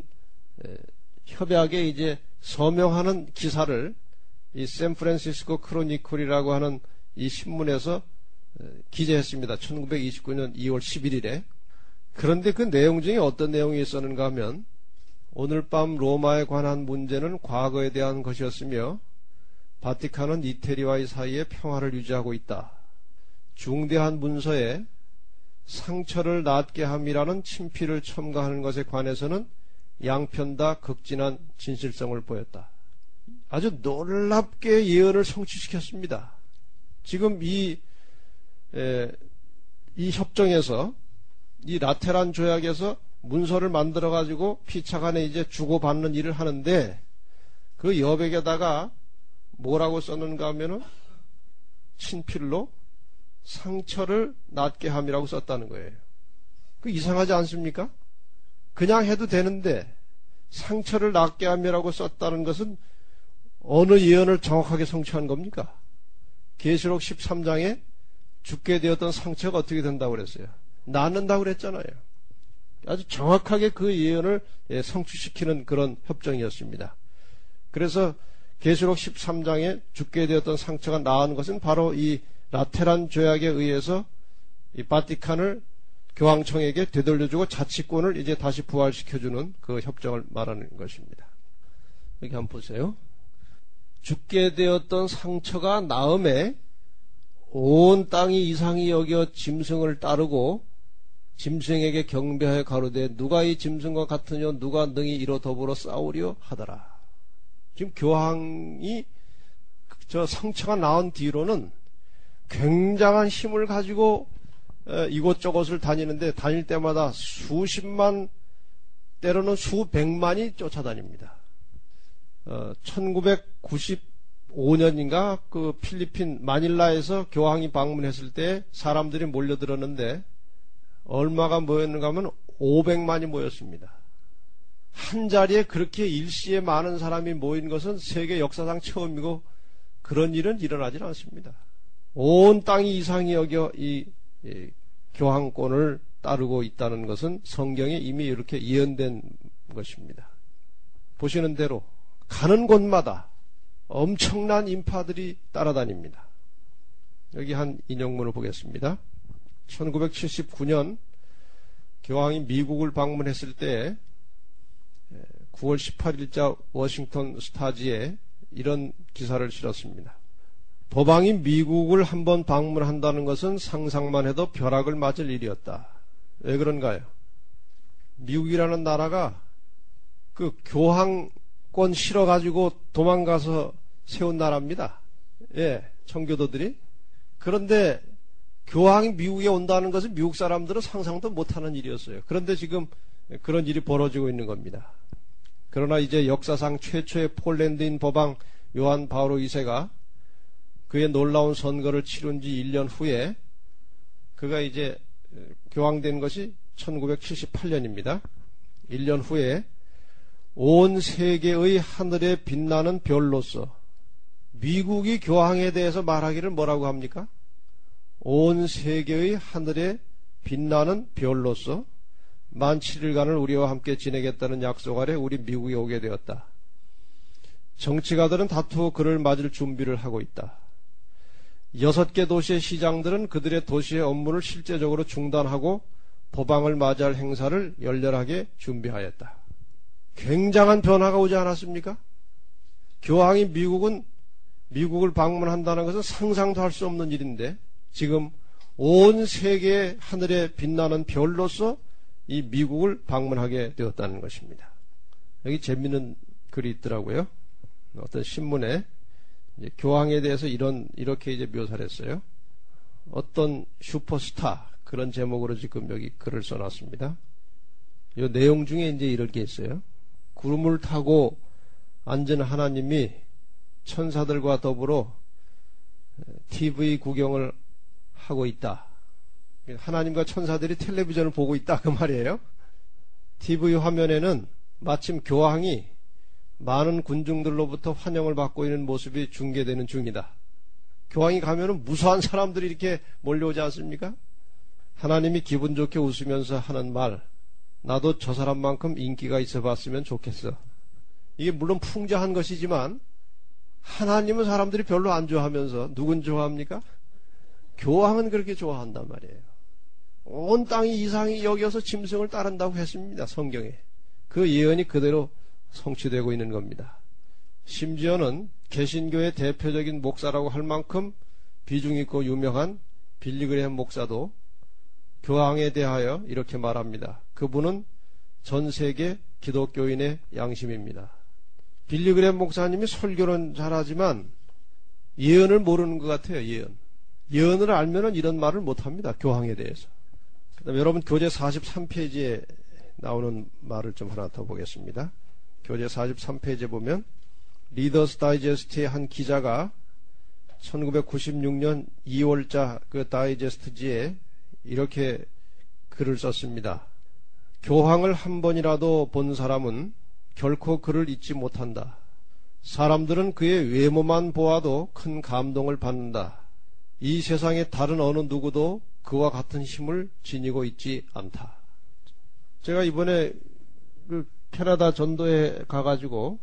협약에 이제 서명하는 기사를 이 샌프란시스코 크로니클이라고 하는 이 신문에서 기재했습니다. 천구백이십구 년 이월 십일일에. 그런데 그 내용 중에 어떤 내용이 있었는가 하면 오늘 밤 로마에 관한 문제는 과거에 대한 것이었으며 바티칸은 이태리와의 사이에 평화를 유지하고 있다. 중대한 문서에 상처를 낫게 함이라는 친필을 첨가하는 것에 관해서는 양편 다 극진한 진실성을 보였다. 아주 놀랍게 예언을 성취시켰습니다. 지금 이, 에, 이 협정에서 이 라테란 조약에서 문서를 만들어 가지고 피차간에 이제 주고받는 일을 하는데 그 여백에다가 뭐라고 썼는가 하면은 친필로 상처를 낫게 함이라고 썼다는 거예요. 그 이상하지 않습니까? 그냥 해도 되는데 상처를 낫게 함이라고 썼다는 것은 어느 예언을 정확하게 성취한 겁니까? 계시록 십삼 장에 죽게 되었던 상처가 어떻게 된다고 그랬어요? 낫는다고 그랬잖아요. 아주 정확하게 그 예언을 성취시키는 그런 협정이었습니다. 그래서 계시록 십삼 장에 죽게 되었던 상처가 나은 것은 바로 이 라테란 조약에 의해서 이 바티칸을 교황청에게 되돌려주고 자치권을 이제 다시 부활시켜주는 그 협정을 말하는 것입니다. 여기 한번 보세요. 죽게 되었던 상처가 나음에 온 땅이 이상히 여겨 짐승을 따르고 짐승에게 경배하여 가로되 누가 이 짐승과 같으뇨 누가 능히 이로 더불어 싸우려 하더라. 지금 교황이 저 상처가 나은 뒤로는 굉장한 힘을 가지고 이곳저곳을 다니는데 다닐 때마다 수십만 때로는 수백만이 쫓아다닙니다. 어, 천구백구십오 년인가 그 필리핀 마닐라에서 교황이 방문했을 때 사람들이 몰려들었는데 얼마가 모였는가 하면 오백만이 모였습니다. 한 자리에 그렇게 일시에 많은 사람이 모인 것은 세계 역사상 처음이고 그런 일은 일어나질 않습니다. 온 땅이 이상히 여겨 이, 이 교황권을 따르고 있다는 것은 성경에 이미 이렇게 예언된 것입니다. 보시는 대로 가는 곳마다 엄청난 인파들이 따라다닙니다. 여기 한 인용문을 보겠습니다. 천구백칠십구 년 교황이 미국을 방문했을 때 구월 십팔일자 워싱턴 스타지에 이런 기사를 실었습니다. 법왕이 미국을 한번 방문한다는 것은 상상만 해도 벼락을 맞을 일이었다. 왜 그런가요? 미국이라는 나라가 그 교황권 실어가지고 도망가서 세운 나라입니다. 예, 청교도들이. 그런데 교황이 미국에 온다는 것은 미국 사람들은 상상도 못하는 일이었어요. 그런데 지금 그런 일이 벌어지고 있는 겁니다. 그러나 이제 역사상 최초의 폴란드인 법왕 요한 바오로 이 세가 그의 놀라운 선거를 치른 지 일 년 후에 그가 이제 교황된 것이 천구백칠십팔 년입니다. 일 년 후에 온 세계의 하늘에 빛나는 별로서 미국이 교황에 대해서 말하기를 뭐라고 합니까? 온 세계의 하늘에 빛나는 별로서 만 칠 일간을 우리와 함께 지내겠다는 약속 아래 우리 미국에 오게 되었다. 정치가들은 다투어 그를 맞을 준비를 하고 있다. 여섯 개 도시의 시장들은 그들의 도시의 업무를 실제적으로 중단하고 법왕을 맞이할 행사를 열렬하게 준비하였다. 굉장한 변화가 오지 않았습니까? 교황이 미국은 미국을 방문한다는 것은 상상도 할 수 없는 일인데 지금 온 세계의 하늘에 빛나는 별로서 이 미국을 방문하게 되었다는 것입니다. 여기 재미있는 글이 있더라고요. 어떤 신문에 이제 교황에 대해서 이런 이렇게 이제 묘사를 했어요. 어떤 슈퍼스타 그런 제목으로 지금 여기 글을 써놨습니다. 이 내용 중에 이제 이런 게 있어요. 구름을 타고 앉은 하나님이 천사들과 더불어 티비 구경을 하고 있다. 하나님과 천사들이 텔레비전을 보고 있다 그 말이에요. 티비 화면에는 마침 교황이 많은 군중들로부터 환영을 받고 있는 모습이 중계되는 중이다. 교황이 가면은 무수한 사람들이 이렇게 몰려오지 않습니까? 하나님이 기분 좋게 웃으면서 하는 말, 나도 저 사람만큼 인기가 있어 봤으면 좋겠어. 이게 물론 풍자한 것이지만 하나님은 사람들이 별로 안 좋아하면서 누군 좋아합니까? 교황은 그렇게 좋아한단 말이에요. 온 땅이 이상히 여겨서 짐승을 따른다고 했습니다. 성경에. 그 예언이 그대로 성취되고 있는 겁니다. 심지어는 개신교의 대표적인 목사라고 할 만큼 비중 있고 유명한 빌리그레햄 목사도 교황에 대하여 이렇게 말합니다. 그분은 전 세계 기독교인의 양심입니다. 빌리그레햄 목사님이 설교는 잘하지만 예언을 모르는 것 같아요. 예언. 예언을 알면은 이런 말을 못합니다. 교황에 대해서. 그다음에 여러분 교재 사십삼 페이지에 나오는 말을 좀 하나 더 보겠습니다. 교재 사십삼 페이지에 보면 리더스 다이제스트의 한 기자가 천구백구십육 년 이월자 그 다이제스트지에 이렇게 글을 썼습니다. 교황을 한 번이라도 본 사람은 결코 그를 잊지 못한다. 사람들은 그의 외모만 보아도 큰 감동을 받는다. 이 세상의 다른 어느 누구도 그와 같은 힘을 지니고 있지 않다. 제가 이번에 그 캐나다 전도에 가가지고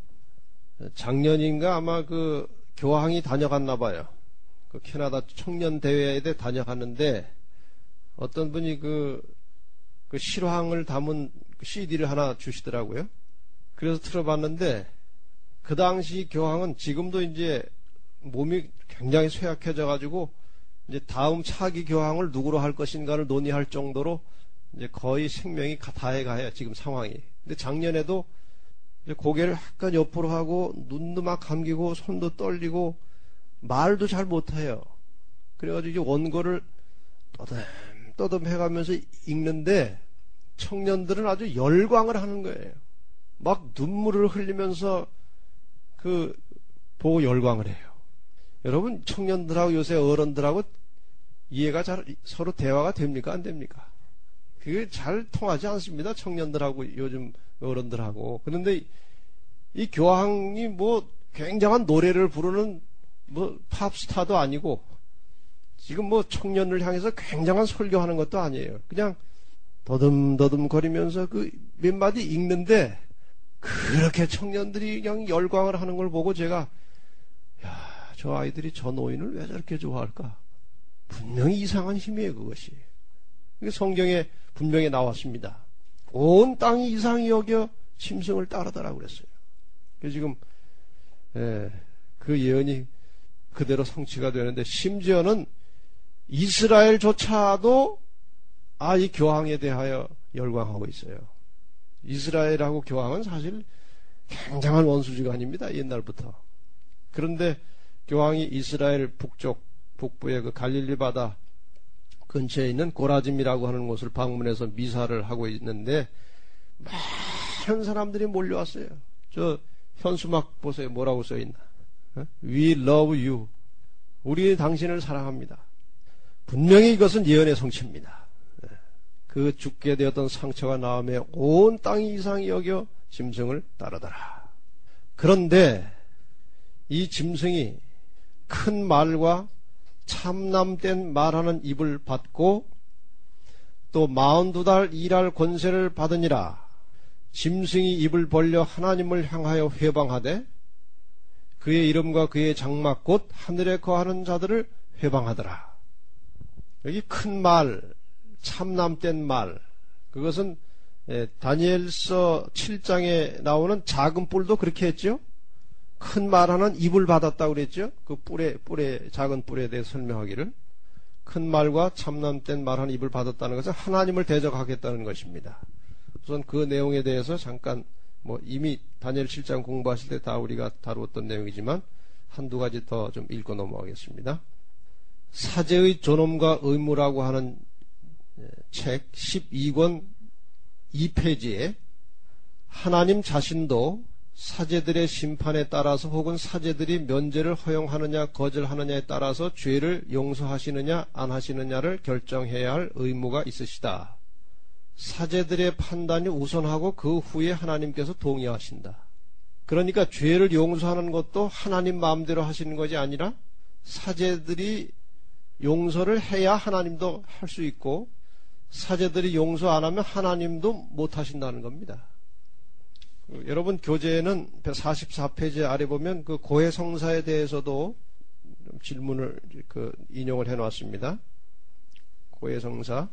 작년인가 아마 그 교황이 다녀갔나 봐요. 그 캐나다 청년 대회에 다녀갔는데 어떤 분이 그, 그 실황을 담은 씨디를 하나 주시더라고요. 그래서 틀어봤는데 그 당시 교황은 지금도 이제 몸이 굉장히 쇠약해져가지고 이제 다음 차기 교황을 누구로 할 것인가를 논의할 정도로 이제 거의 생명이 다해가요. 지금 상황이. 근데 작년에도 이제 고개를 약간 옆으로 하고 눈도 막 감기고 손도 떨리고 말도 잘 못해요. 그래가지고 이제 원고를 떠듬 떠듬 해가면서 읽는데 청년들은 아주 열광을 하는 거예요. 막 눈물을 흘리면서 그 보고 열광을 해요. 여러분 청년들하고 요새 어른들하고 이해가 잘 서로 대화가 됩니까 안 됩니까? 그게 잘 통하지 않습니다. 청년들하고 요즘 어른들하고. 그런데 이 교황이 뭐 굉장한 노래를 부르는 뭐 팝스타도 아니고 지금 뭐 청년을 향해서 굉장한 설교하는 것도 아니에요. 그냥 더듬더듬 거리면서 그 몇 마디 읽는데 그렇게 청년들이 그냥 열광을 하는 걸 보고 제가 야, 저 아이들이 저 노인을 왜 저렇게 좋아할까? 분명히 이상한 힘이에요, 그것이. 성경에 분명히 나왔습니다. 온 땅이 이상히 여겨 짐승을 따르더라고 그랬어요. 그래서 지금 예, 그 예언이 그대로 성취가 되는데 심지어는 이스라엘조차도 아, 이 교황에 대하여 열광하고 있어요. 이스라엘하고 교황은 사실 굉장한 원수지간입니다. 옛날부터. 그런데 교황이 이스라엘 북쪽 북부의 그 갈릴리 바다 근처에 있는 고라짐이라고 하는 곳을 방문해서 미사를 하고 있는데 많은 사람들이 몰려왔어요. 저 현수막 보세요. 뭐라고 써있나? We love you. 우리 당신을 사랑합니다. 분명히 이것은 예언의 성취입니다. 그 죽게 되었던 상처가 나음에 온 땅이 이상히 여겨 짐승을 따르더라. 그런데 이 짐승이 큰 말과 참남된 말하는 입을 받고 또 마흔두 달 일할 권세를 받으니라. 짐승이 입을 벌려 하나님을 향하여 회방하되 그의 이름과 그의 장막 곧 하늘에 거하는 자들을 회방하더라. 여기 큰 말, 참남된 말, 그것은 다니엘서 칠 장에 나오는 작은 뿔도 그렇게 했죠. 큰 말하는 입을 받았다고 그랬죠. 그 뿔에, 뿔에, 작은 뿔에 대해 설명하기를. 큰 말과 참남된 말하는 입을 받았다는 것은 하나님을 대적하겠다는 것입니다. 우선 그 내용에 대해서 잠깐 뭐 이미 다니엘 칠 장 공부하실 때 다 우리가 다루었던 내용이지만 한두 가지 더 좀 읽고 넘어가겠습니다. 사제의 존엄과 의무라고 하는 책 십이 권 이 페이지에 하나님 자신도 사제들의 심판에 따라서 혹은 사제들이 면제를 허용하느냐 거절하느냐에 따라서 죄를 용서하시느냐 안 하시느냐를 결정해야 할 의무가 있으시다. 사제들의 판단이 우선하고 그 후에 하나님께서 동의하신다. 그러니까 죄를 용서하는 것도 하나님 마음대로 하시는 것이 아니라 사제들이 용서를 해야 하나님도 할 수 있고, 사제들이 용서 안 하면 하나님도 못 하신다는 겁니다. 여러분, 교재에는 사십사 페이지 아래 보면 그 고해성사에 대해서도 질문을 그 인용을 해 놨습니다. 고해성사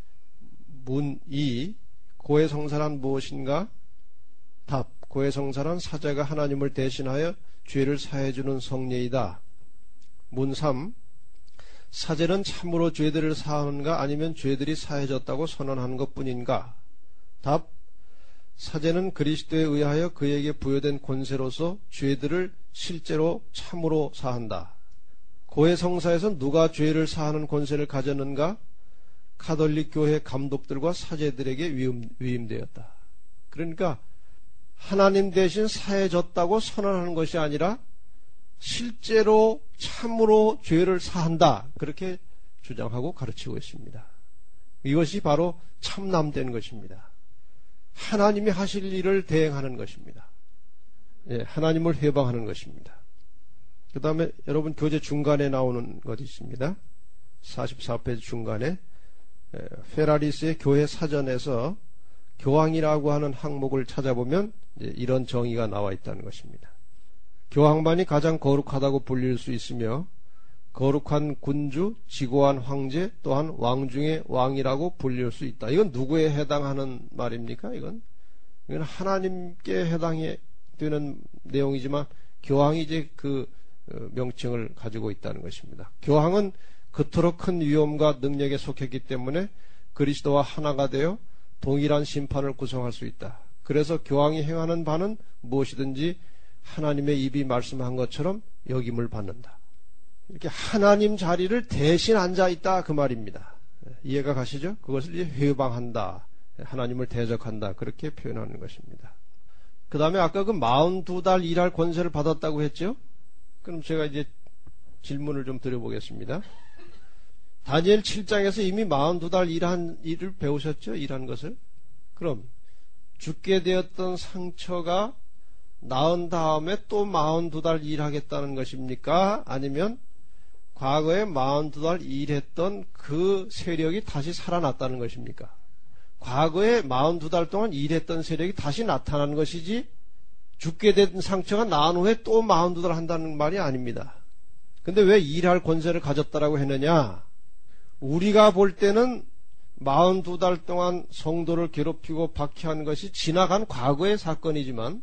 문 이, 고해성사란 무엇인가? 답, 고해성사란 사제가 하나님을 대신하여 죄를 사해주는 성례이다. 문 삼, 사제는 참으로 죄들을 사하는가 아니면 죄들이 사해졌다고 선언하는 것뿐인가? 답, 사제는 그리스도에 의하여 그에게 부여된 권세로서 죄들을 실제로 참으로 사한다. 고해성사에서 누가 죄를 사하는 권세를 가졌는가? 가톨릭 교회 감독들과 사제들에게 위임, 위임되었다. 그러니까 하나님 대신 사해졌다고 선언하는 것이 아니라 실제로 참으로 죄를 사한다, 그렇게 주장하고 가르치고 있습니다. 이것이 바로 참남된 것입니다. 하나님이 하실 일을 대행하는 것입니다. 예, 하나님을 해방하는 것입니다. 그 다음에 여러분 교재 중간에 나오는 것이 있습니다. 사십사 페이지 중간에 페라리스의 교회 사전에서 교황이라고 하는 항목을 찾아보면 이런 정의가 나와 있다는 것입니다. 교황만이 가장 거룩하다고 불릴 수 있으며 거룩한 군주, 지고한 황제, 또한 왕 중의 왕이라고 불릴 수 있다. 이건 누구에 해당하는 말입니까? 이건, 이건 하나님께 해당이 되는 내용이지만 교황이 이제 그 명칭을 가지고 있다는 것입니다. 교황은 그토록 큰 위엄과 능력에 속했기 때문에 그리스도와 하나가 되어 동일한 심판을 구성할 수 있다. 그래서 교황이 행하는 바는 무엇이든지 하나님의 입이 말씀한 것처럼 여김을 받는다. 이렇게 하나님 자리를 대신 앉아있다, 그 말입니다. 이해가 가시죠? 그것을 이제 회방한다, 하나님을 대적한다, 그렇게 표현하는 것입니다. 그 다음에 아까 그 마흔두 달 일할 권세를 받았다고 했죠? 그럼 제가 이제 질문을 좀 드려보겠습니다. 다니엘 칠 장에서 이미 마흔두 달 일한 일을 배우셨죠? 일한 것을. 그럼 죽게 되었던 상처가 나은 다음에 또 마흔두 달 일하겠다는 것입니까? 아니면 과거에 마흔두 달 일했던 그 세력이 다시 살아났다는 것입니까? 과거에 마흔두 달 동안 일했던 세력이 다시 나타나는 것이지 죽게 된 상처가 나은 후에 또 마흔두 달 한다는 말이 아닙니다. 근데 왜 일할 권세를 가졌다라고 했느냐? 우리가 볼 때는 마흔두 달 동안 성도를 괴롭히고 박해한 것이 지나간 과거의 사건이지만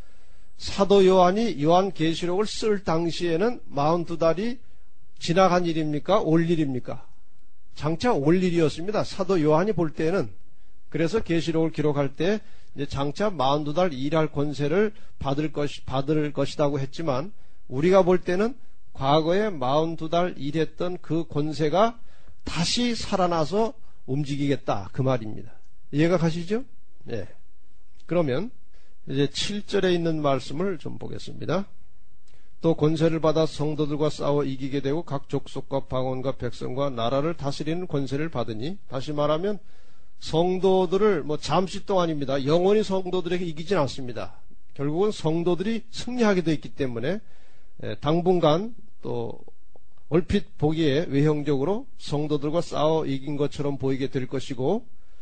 사도 요한이 요한계시록을 쓸 당시에는 마흔두 달이 지나간 일입니까? 올 일입니까? 장차 올 일이었습니다. 사도 요한이 볼 때는. 그래서 계시록을 기록할 때 이제 장차 마흔두 달 일할 권세를 받을 것 받을 것이라고 했지만 우리가 볼 때는 과거에 마흔두 달 일했던 그 권세가 다시 살아나서 움직이겠다, 그 말입니다. 이해가 가시죠? 네. 그러면 이제 칠 절에 있는 말씀을 좀 보겠습니다. 또 권세를 받아 성도들과 싸워 이기게 되고 각 족속과 방언과 백성과 나라를 다스리는 권세를 받으니, 다시 말하면 성도들을 뭐 잠시 동안입니다. 영원히 성도들에게 이기진 않습니다. 결국은 성도들이 승리하게 되어 있기 때문에 당분간 또 얼핏 보기에 외형적으로 성도들과 싸워 이긴 것처럼 보이게 될 것이고,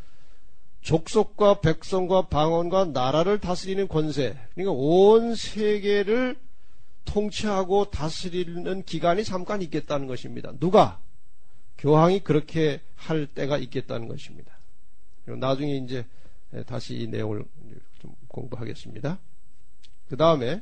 족속과 백성과 방언과 나라를 다스리는 권세, 그러니까 온 세계를 통치하고 다스리는 기간이 잠깐 있겠다는 것입니다. 누가? 교황이 그렇게 할 때가 있겠다는 것입니다. 나중에 이제 다시 이 내용을 좀 공부하겠습니다. 그 다음에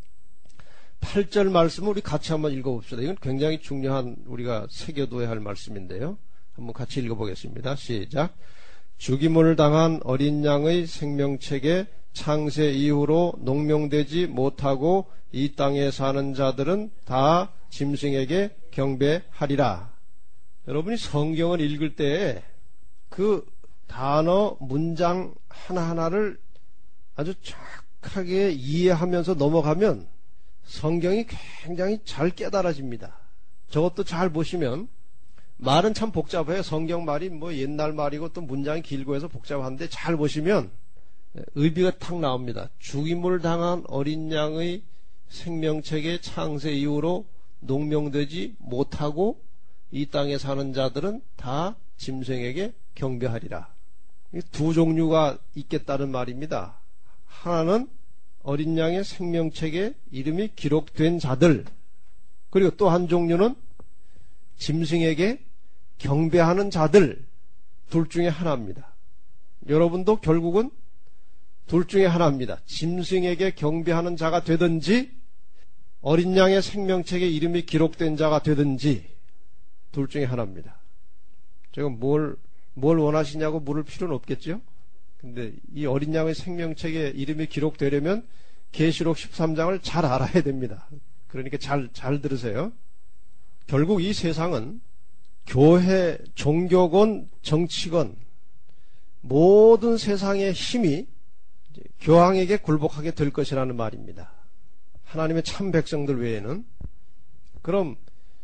팔 절 말씀을 우리 같이 한번 읽어봅시다. 이건 굉장히 중요한, 우리가 새겨둬야 할 말씀인데요. 한번 같이 읽어보겠습니다. 시작. 죽임을 당한 어린 양의 생명책에 창세 이후로 농명되지 못하고 이 땅에 사는 자들은 다 짐승에게 경배하리라. 여러분이 성경을 읽을 때 그 단어, 문장 하나하나를 아주 정확하게 이해하면서 넘어가면 성경이 굉장히 잘 깨달아집니다. 저것도 잘 보시면 말은 참 복잡해요. 성경 말이 뭐 옛날 말이고 또 문장이 길고 해서 복잡한데 잘 보시면 의미가 탁 나옵니다. 죽임을 당한 어린 양의 생명책의 창세 이후로 농명되지 못하고 이 땅에 사는 자들은 다 짐승에게 경배하리라. 두 종류가 있겠다는 말입니다. 하나는 어린 양의 생명책에 이름이 기록된 자들, 그리고 또 한 종류는 짐승에게 경배하는 자들, 둘 중에 하나입니다. 여러분도 결국은 둘 중에 하나입니다. 짐승에게 경배하는 자가 되든지 어린 양의 생명책에 이름이 기록된 자가 되든지 둘 중에 하나입니다. 제가 뭘, 뭘 원하시냐고 물을 필요는 없겠죠? 근데 이 어린 양의 생명책에 이름이 기록되려면 계시록 십삼 장을 잘 알아야 됩니다. 그러니까 잘, 잘 들으세요. 결국 이 세상은 교회, 종교건, 정치건 모든 세상의 힘이 교황에게 굴복하게 될 것이라는 말입니다. 하나님의 참 백성들 외에는. 그럼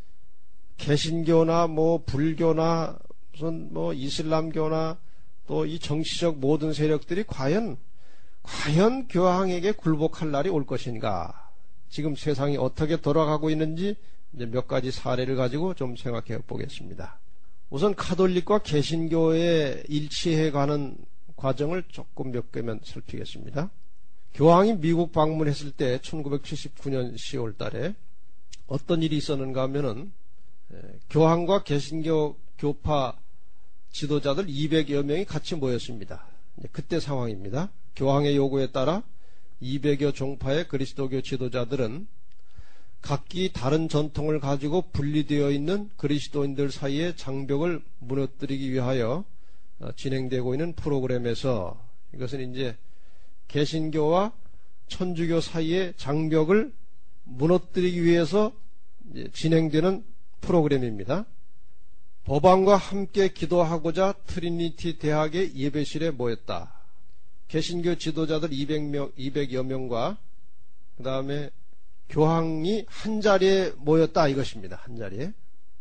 개신교나 뭐 불교나 무슨 뭐 이슬람교나 또 이 정치적 모든 세력들이 과연 과연 교황에게 굴복할 날이 올 것인가? 지금 세상이 어떻게 돌아가고 있는지 이제 몇 가지 사례를 가지고 좀 생각해 보겠습니다. 우선 카톨릭과 개신교의 일치해 가는 과정을 조금 몇 개만 살피겠습니다. 교황이 미국 방문했을 때 천구백칠십구 년 시월 달에 어떤 일이 있었는가 하면은 교황과 개신교 교파 지도자들 이백여 명이 같이 모였습니다. 그때 상황입니다. 교황의 요구에 따라 이백여 종파의 그리스도교 지도자들은 각기 다른 전통을 가지고 분리되어 있는 그리스도인들 사이의 장벽을 무너뜨리기 위하여 진행되고 있는 프로그램에서, 이것은 이제 개신교와 천주교 사이의 장벽을 무너뜨리기 위해서 진행되는 프로그램입니다. 법안과 함께 기도하고자 트리니티 대학의 예배실에 모였다. 개신교 지도자들 이백 명, 이백여 명과 그 다음에 교황이 한 자리에 모였다 이것입니다. 한 자리에.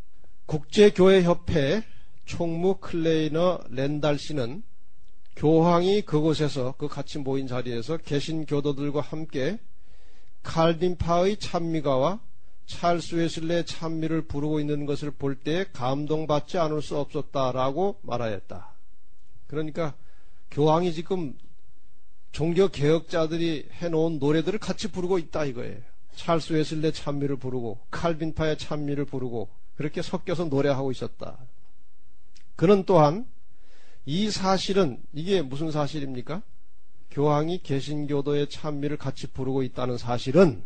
국제교회협회 총무 클레이너 렌달 씨는 교황이 그곳에서, 그 같이 모인 자리에서 개신교도들과 함께 칼빈파의 찬미가와 찰스 웨슬레의 찬미를 부르고 있는 것을 볼 때 감동받지 않을 수 없었다라고 말하였다. 그러니까 교황이 지금 종교개혁자들이 해놓은 노래들을 같이 부르고 있다 이거예요. 찰스 웨슬레 찬미를 부르고 칼빈파의 찬미를 부르고 그렇게 섞여서 노래하고 있었다. 그는 또한 이 사실은, 이게 무슨 사실입니까? 교황이 개신교도의 찬미를 같이 부르고 있다는 사실은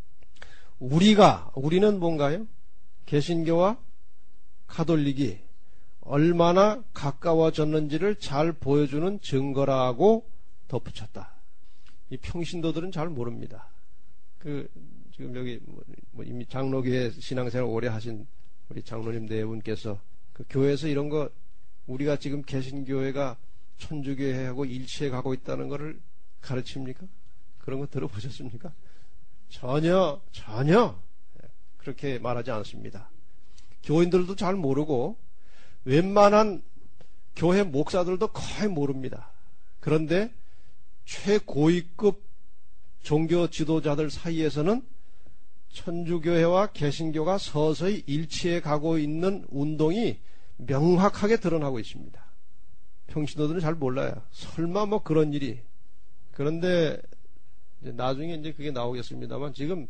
우리가, 우리는 뭔가요? 개신교와 가톨릭이 얼마나 가까워졌는지를 잘 보여주는 증거라고 덧붙였다. 이 평신도들은 잘 모릅니다. 그 지금 여기 뭐 이미 장로교회 신앙생활 오래 하신 우리 장로님 네 분께서 그 교회에서 이런 거 우리가 지금 개신교회가 천주교회하고 일치해 가고 있다는 것을 가르칩니까? 그런 거 들어보셨습니까? 전혀 전혀 그렇게 말하지 않습니다. 교인들도 잘 모르고 웬만한 교회 목사들도 거의 모릅니다. 그런데 최고위급 종교 지도자들 사이에서는 천주교회와 개신교가 서서히 일치해 가고 있는 운동이 명확하게 드러나고 있습니다. 평신도들은 잘 몰라요. 설마 뭐 그런 일이. 그런데 이제 나중에 이제 그게 나오겠습니다만 지금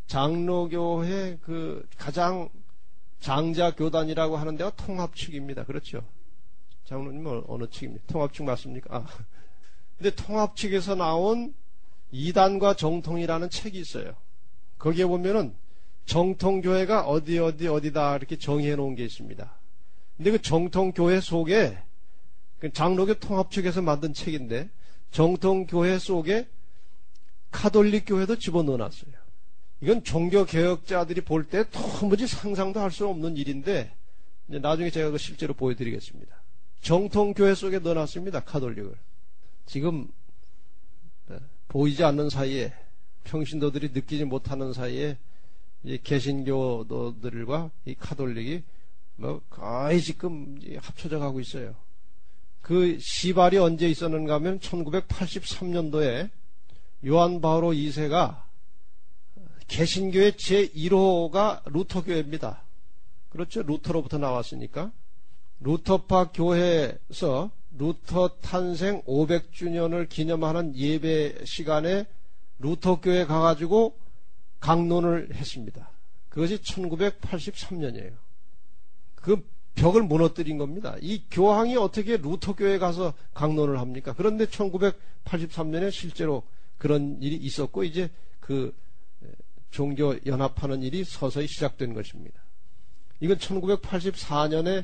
장로교회 그 가장 장자 교단이라고 하는 데가 통합 측입니다. 그렇죠? 장로님은 어느 측입니까? 통합 측 맞습니까? 아. 근데 통합 측에서 나온 이단과 정통이라는 책이 있어요. 거기에 보면은 정통교회가 어디 어디 어디다 이렇게 정의해 놓은 게 있습니다. 근데 그 정통교회 속에 장로교 통합 측에서 만든 책인데 정통교회 속에 카톨릭 교회도 집어넣어 놨어요. 이건 종교개혁자들이 볼 때 도무지 상상도 할 수 없는 일인데 이제 나중에 제가 그 실제로 보여드리겠습니다. 정통교회 속에 넣어놨습니다. 카톨릭을. 지금 보이지 않는 사이에 평신도들이 느끼지 못하는 사이에 이 개신교도들과 이 카톨릭이 뭐 거의 지금 합쳐져 가고 있어요. 그 시발이 언제 있었는가 하면 천구백팔십삼 년도에 요한 바오로 이 세가 개신교의 제일 호가 루터교회입니다. 그렇죠? 루터로부터 나왔으니까. 루터파 교회에서 루터 탄생 오백 주년을 기념하는 예배 시간에 루터교회 가가지고 강론을 했습니다. 그것이 천구백팔십삼 년이에요. 그 벽을 무너뜨린 겁니다. 이 교황이 어떻게 루터교회 가서 강론을 합니까? 그런데 천구백팔십삼 년에 실제로 그런 일이 있었고 이제 그 종교 연합하는 일이 서서히 시작된 것입니다. 이건 천구백팔십사 년에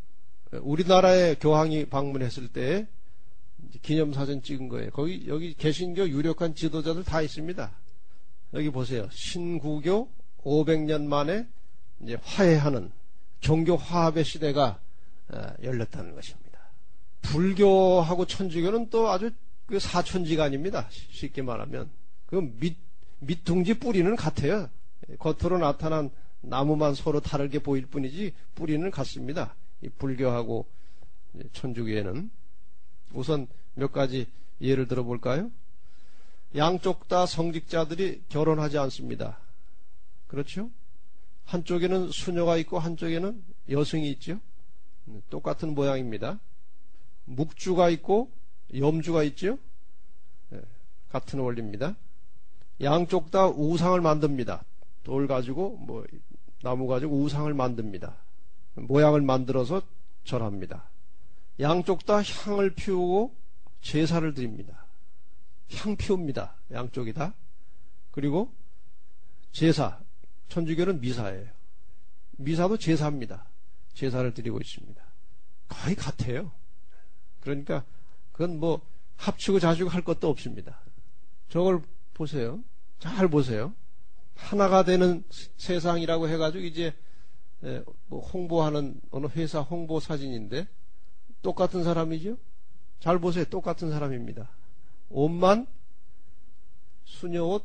우리나라의 교황이 방문했을 때 기념사진 찍은 거예요. 거기 여기 개신교 유력한 지도자들 다 있습니다. 여기 보세요. 신구교 오백 년 만에 이제 화해하는 종교 화합의 시대가 열렸다는 것입니다. 불교하고 천주교는 또 아주 그 사촌지간입니다. 쉽게 말하면 그 밑, 밑둥지 뿌리는 같아요. 겉으로 나타난 나무만 서로 다르게 보일 뿐이지 뿌리는 같습니다. 이 불교하고 천주교에는. 우선 몇 가지 예를 들어볼까요? 양쪽 다 성직자들이 결혼하지 않습니다. 그렇죠? 한쪽에는 수녀가 있고 한쪽에는 여성이 있죠. 똑같은 모양입니다. 묵주가 있고 염주가 있죠. 같은 원리입니다. 양쪽 다 우상을 만듭니다. 돌 가지고 뭐 나무 가지고 우상을 만듭니다. 모양을 만들어서 절합니다. 양쪽 다 향을 피우고 제사를 드립니다. 향 피웁니다. 양쪽이 다. 그리고 제사, 천주교는 미사예요. 미사도 제사입니다. 제사를 드리고 있습니다. 거의 같아요. 그러니까 그건 뭐 합치고 자주고 할 것도 없습니다. 저걸 보세요. 잘 보세요. 하나가 되는 세상이라고 해가지고 이제 뭐 홍보하는 어느 회사 홍보 사진인데 똑같은 사람이죠? 잘 보세요. 똑같은 사람입니다. 옷만 수녀 옷,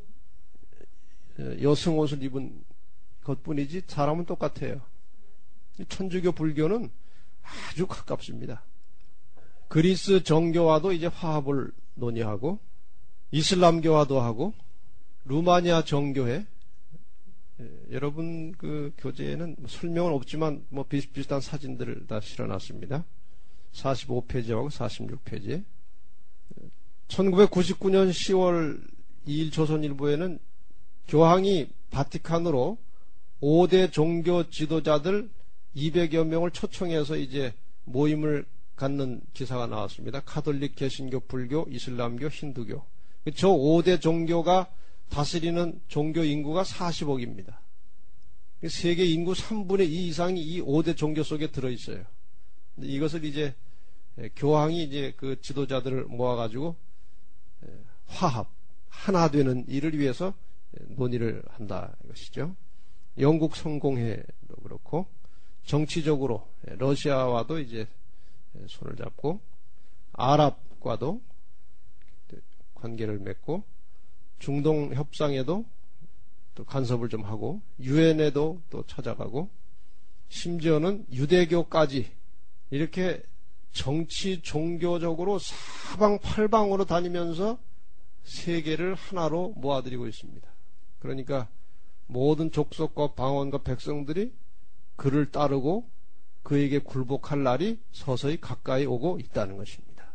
여성 옷을 입은 것뿐이지 사람은 똑같아요. 천주교 불교는 아주 가깝습니다. 그리스 정교와도 이제 화합을 논의하고 이슬람교와도 하고 루마니아 정교회, 여러분 그 교재에는 설명은 없지만 뭐 비슷비슷한 사진들을 다 실어놨습니다. 사십오 페이지하고 사십육 페이지. 천구백구십구 년 시월 이일 조선일보에는 교황이 바티칸으로 오 대 종교 지도자들 이백여 명을 초청해서 이제 모임을 갖는 기사가 나왔습니다. 카톨릭, 개신교, 불교, 이슬람교, 힌두교. 저 오 대 종교가 다스리는 종교 인구가 사십억입니다. 세계 인구 삼분의 이 이상이 이 오 대 종교 속에 들어있어요. 이것을 이제 교황이 이제 그 지도자들을 모아가지고 화합, 하나 되는 일을 위해서 논의를 한다 이것이죠. 영국 성공회도 그렇고 정치적으로 러시아와도 이제 손을 잡고 아랍과도 관계를 맺고 중동 협상에도 또 간섭을 좀 하고 유엔에도 또 찾아가고 심지어는 유대교까지 이렇게 정치 종교적으로 사방팔방으로 다니면서 세계를 하나로 모아들이고 있습니다. 그러니까 모든 족속과 방언과 백성들이 그를 따르고 그에게 굴복할 날이 서서히 가까이 오고 있다는 것입니다.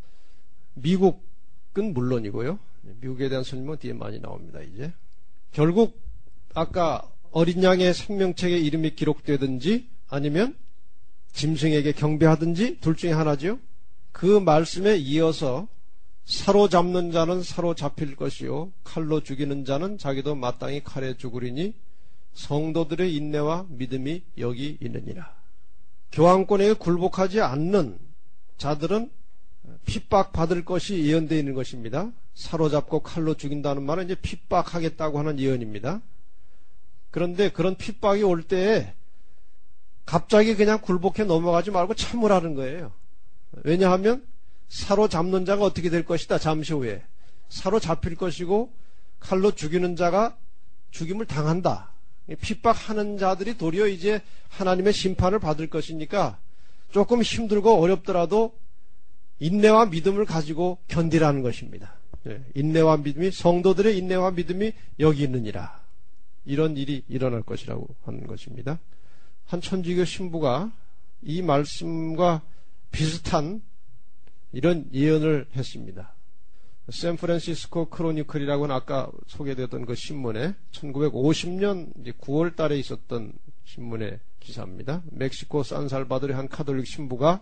미국은 물론이고요. 미국에 대한 설명은 뒤에 많이 나옵니다. 이제 결국 아까 어린 양의 생명책에 이름이 기록되든지 아니면 짐승에게 경배하든지 둘 중에 하나죠. 그 말씀에 이어서 사로잡는 자는 사로잡힐 것이요 칼로 죽이는 자는 자기도 마땅히 칼에 죽으리니 성도들의 인내와 믿음이 여기 있느니라. 교황권에 굴복하지 않는 자들은 핍박받을 것이 예언되어 있는 것입니다. 사로잡고 칼로 죽인다는 말은 이제 핍박하겠다고 하는 예언입니다. 그런데 그런 핍박이 올 때에 갑자기 그냥 굴복해 넘어가지 말고 참으라는 거예요. 왜냐하면 사로잡는 자가 어떻게 될 것이다. 잠시 후에 사로잡힐 것이고 칼로 죽이는 자가 죽임을 당한다. 핍박하는 자들이 도리어 이제 하나님의 심판을 받을 것이니까 조금 힘들고 어렵더라도 인내와 믿음을 가지고 견디라는 것입니다. 인내와 믿음이 성도들의 인내와 믿음이 여기 있느니라. 이런 일이 일어날 것이라고 하는 것입니다. 한 천주교 신부가 이 말씀과 비슷한 이런 예언을 했습니다. 샌프란시스코 크로니클이라고 하는 아까 소개되었던 그 신문에 천구백오십 년 구월 달에 있었던 신문의 기사입니다. 멕시코 산살바도르의 한 카톨릭 신부가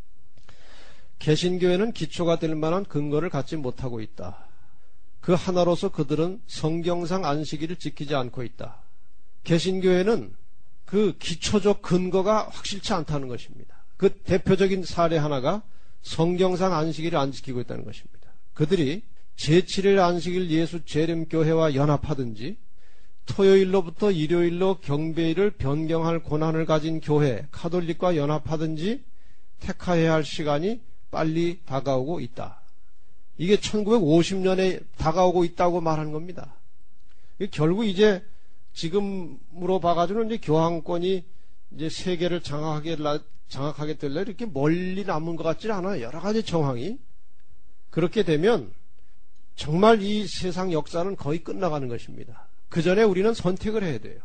개신교회는 기초가 될 만한 근거를 갖지 못하고 있다. 그 하나로서 그들은 성경상 안식일을 지키지 않고 있다. 개신교회는 그 기초적 근거가 확실치 않다는 것입니다. 그 대표적인 사례 하나가 성경상 안식일을 안 지키고 있다는 것입니다. 그들이 제칠 일 안식일 예수 재림교회와 연합하든지 토요일로부터 일요일로 경배일을 변경할 권한을 가진 교회, 카톨릭과 연합하든지 택하여야 할 시간이 빨리 다가오고 있다. 이게 천구백오십 년에 다가오고 있다고 말하는 겁니다. 결국 이제 지금으로 봐가지고는 이제 교황권이 이제 세계를 장악하게, 장악하게 될래 이렇게 멀리 남은 것 같지 않아요. 여러 가지 정황이. 그렇게 되면 정말 이 세상 역사는 거의 끝나가는 것입니다. 그 전에 우리는 선택을 해야 돼요.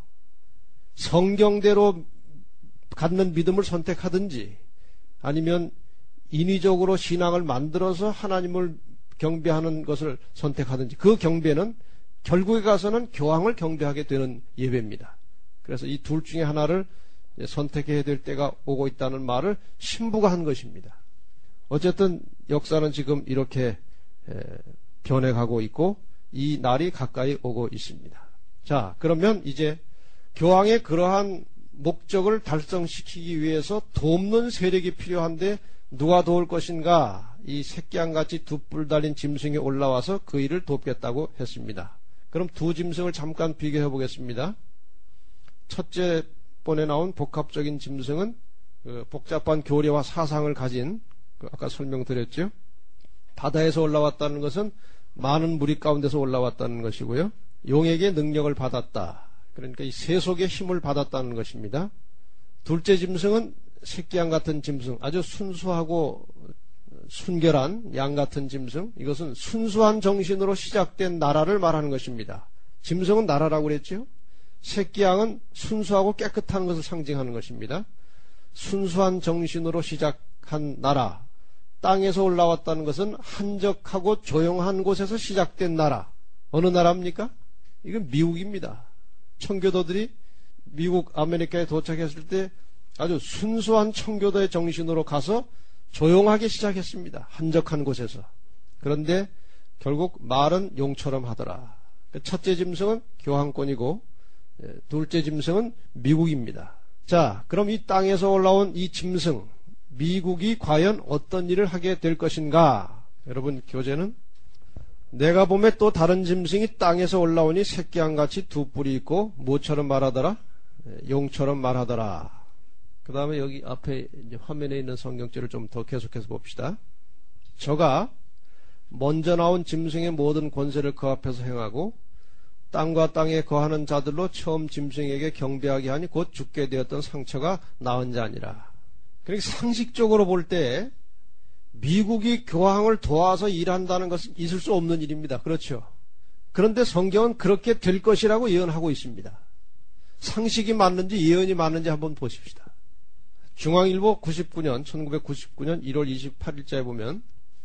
성경대로 갖는 믿음을 선택하든지 아니면 인위적으로 신앙을 만들어서 하나님을 경배하는 것을 선택하든지 그 경배는 결국에 가서는 교황을 경배하게 되는 예배입니다. 그래서 이 둘 중에 하나를 선택해야 될 때가 오고 있다는 말을 신부가 한 것입니다. 어쨌든 역사는 지금 이렇게 변해가고 있고 이 날이 가까이 오고 있습니다. 자, 그러면 이제 교황의 그러한 목적을 달성시키기 위해서 돕는 세력이 필요한데 누가 도울 것인가? 이 새끼양같이 두 뿔 달린 짐승이 올라와서 그 일을 돕겠다고 했습니다. 그럼 두 짐승을 잠깐 비교해 보겠습니다. 첫째 번에 나온 복합적인 짐승은 그 복잡한 교리와 사상을 가진 그 아까 설명드렸죠. 바다에서 올라왔다는 것은 많은 무리 가운데서 올라왔다는 것이고요. 용에게 능력을 받았다. 그러니까 이 세속의 힘을 받았다는 것입니다. 둘째 짐승은 새끼양 같은 짐승, 아주 순수하고 순결한 양 같은 짐승, 이것은 순수한 정신으로 시작된 나라를 말하는 것입니다. 짐승은 나라라고 그랬죠. 새끼양은 순수하고 깨끗한 것을 상징하는 것입니다. 순수한 정신으로 시작한 나라, 땅에서 올라왔다는 것은 한적하고 조용한 곳에서 시작된 나라. 어느 나라입니까? 이건 미국입니다. 청교도들이 미국 아메리카에 도착했을 때 아주 순수한 청교도의 정신으로 가서 조용하게 시작했습니다. 한적한 곳에서. 그런데 결국 말은 용처럼 하더라. 첫째 짐승은 교황권이고 둘째 짐승은 미국입니다. 자, 그럼 이 땅에서 올라온 이 짐승 미국이 과연 어떤 일을 하게 될 것인가? 여러분, 교재는 내가 보면 또 다른 짐승이 땅에서 올라오니 새끼양같이 두 뿔이 있고 뭐처럼 말하더라? 용처럼 말하더라. 그 다음에 여기 앞에 이제 화면에 있는 성경절을 좀 더 계속해서 봅시다. 저가 먼저 나온 짐승의 모든 권세를 그 앞에서 행하고 땅과 땅에 거하는 자들로 처음 짐승에게 경배하게 하니 곧 죽게 되었던 상처가 나은 자니라. 그러니까 상식적으로 볼 때 미국이 교황을 도와서 일한다는 것은 있을 수 없는 일입니다. 그렇죠? 그런데 성경은 그렇게 될 것이라고 예언하고 있습니다. 상식이 맞는지 예언이 맞는지 한번 보십시다. 중앙일보 구십구 년, 천구백구십구 년 일월 이십팔일자에 보면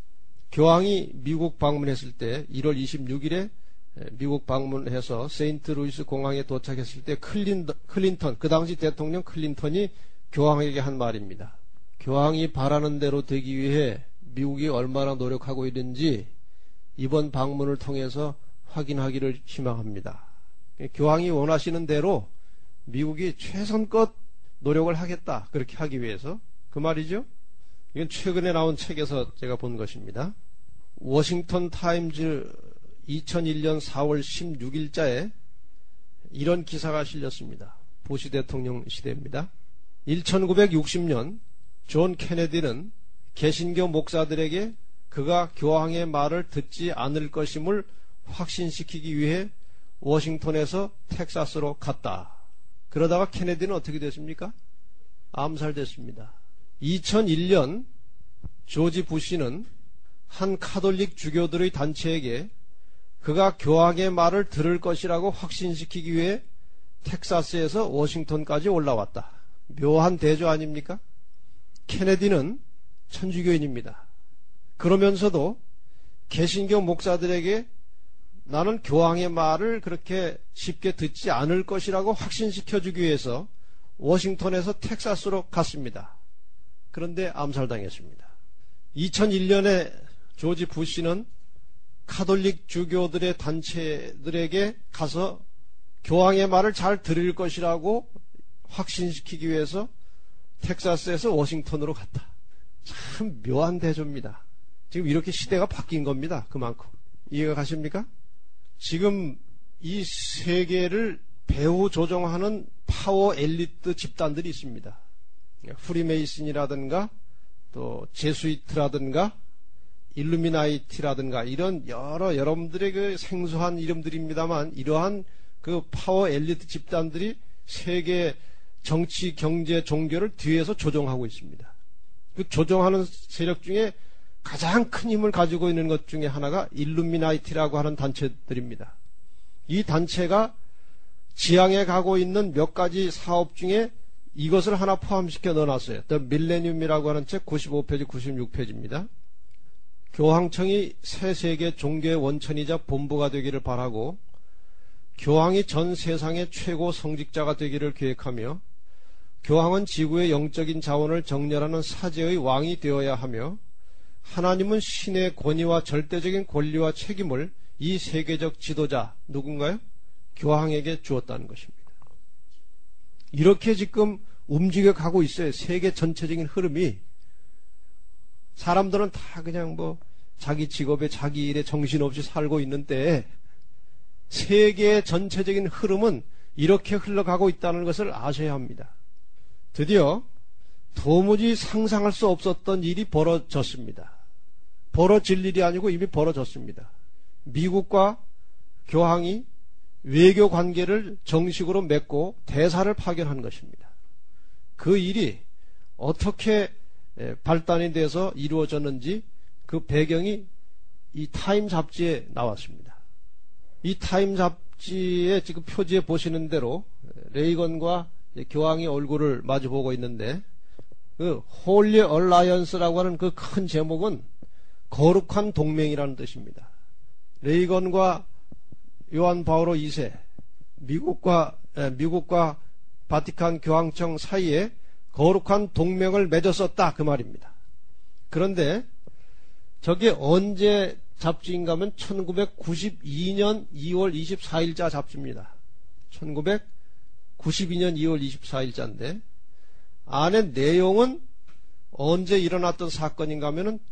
교황이 미국 방문했을 때 일월 이십육일에 미국 방문해서 세인트루이스 공항에 도착했을 때 클린턴, 클린턴 그 당시 대통령 클린턴이 교황에게 한 말입니다. 교황이 바라는 대로 되기 위해 미국이 얼마나 노력하고 있는지 이번 방문을 통해서 확인하기를 희망합니다. 교황이 원하시는 대로 미국이 최선껏 노력을 하겠다. 그렇게 하기 위해서. 그 말이죠. 이건 최근에 나온 책에서 제가 본 것입니다. 워싱턴 타임즈 이천일 년 사월 십육일자에 이런 기사가 실렸습니다. 부시 대통령 시대입니다. 천구백육십 년 존 케네디는 개신교 목사들에게 그가 교황의 말을 듣지 않을 것임을 확신시키기 위해 워싱턴에서 텍사스로 갔다. 그러다가 케네디는 어떻게 됐습니까? 암살됐습니다. 이천일 년 조지 부시는 한 카톨릭 주교들의 단체에게 그가 교황의 말을 들을 것이라고 확신시키기 위해 텍사스에서 워싱턴까지 올라왔다. 묘한 대조 아닙니까? 케네디는 천주교인입니다. 그러면서도 개신교 목사들에게 나는 교황의 말을 그렇게 쉽게 듣지 않을 것이라고 확신시켜주기 위해서 워싱턴에서 텍사스로 갔습니다. 그런데 암살당했습니다. 이천일 년에 조지 부시는 카톨릭 주교들의 단체들에게 가서 교황의 말을 잘 들을 것이라고 확신시키기 위해서 텍사스에서 워싱턴으로 갔다. 참 묘한 대조입니다. 지금 이렇게 시대가 바뀐 겁니다. 그만큼. 이해가 가십니까? 지금 이 세계를 배후 조종하는 파워 엘리트 집단들이 있습니다. 프리메이슨이라든가 또 제수이트라든가 일루미나이티라든가 이런 여러 여러분들의 그 생소한 이름들입니다만 이러한 그 파워 엘리트 집단들이 세계 정치, 경제, 종교를 뒤에서 조종하고 있습니다. 그 조종하는 세력 중에 가장 큰 힘을 가지고 있는 것 중에 하나가 일루미나이티라고 하는 단체들입니다. 이 단체가 지향해 가고 있는 몇 가지 사업 중에 이것을 하나 포함시켜 넣어놨어요. The Millennium이라고 하는 책 구십오 페이지, 구십육 페이지입니다. 교황청이 새 세계 종교의 원천이자 본부가 되기를 바라고 교황이 전 세상의 최고 성직자가 되기를 계획하며 교황은 지구의 영적인 자원을 정렬하는 사제의 왕이 되어야 하며 하나님은 신의 권위와 절대적인 권리와 책임을 이 세계적 지도자 누군가요? 교황에게 주었다는 것입니다. 이렇게 지금 움직여 가고 있어요. 세계 전체적인 흐름이. 사람들은 다 그냥 뭐 자기 직업에 자기 일에 정신없이 살고 있는데 세계의 전체적인 흐름은 이렇게 흘러가고 있다는 것을 아셔야 합니다. 드디어 도무지 상상할 수 없었던 일이 벌어졌습니다. 벌어질 일이 아니고 이미 벌어졌습니다. 미국과 교황이 외교 관계를 정식으로 맺고 대사를 파견한 것입니다. 그 일이 어떻게 발단이 돼서 이루어졌는지 그 배경이 이 타임 잡지에 나왔습니다. 이 타임 잡지의 지금 표지에 보시는 대로 레이건과 교황의 얼굴을 마주보고 있는데 그 홀리 얼라이언스라고 하는 그 큰 제목은 거룩한 동맹이라는 뜻입니다. 레이건과 요한 바오로 이 세 미국과 에, 미국과 바티칸 교황청 사이에 거룩한 동맹을 맺었었다 그 말입니다. 그런데 저게 언제 잡지인가 하면 천구백구십이 년 이월 이십사일자 잡지입니다. 천구백구십이 년 이월 이십사일자인데 안에 내용은 언제 일어났던 사건인가 하면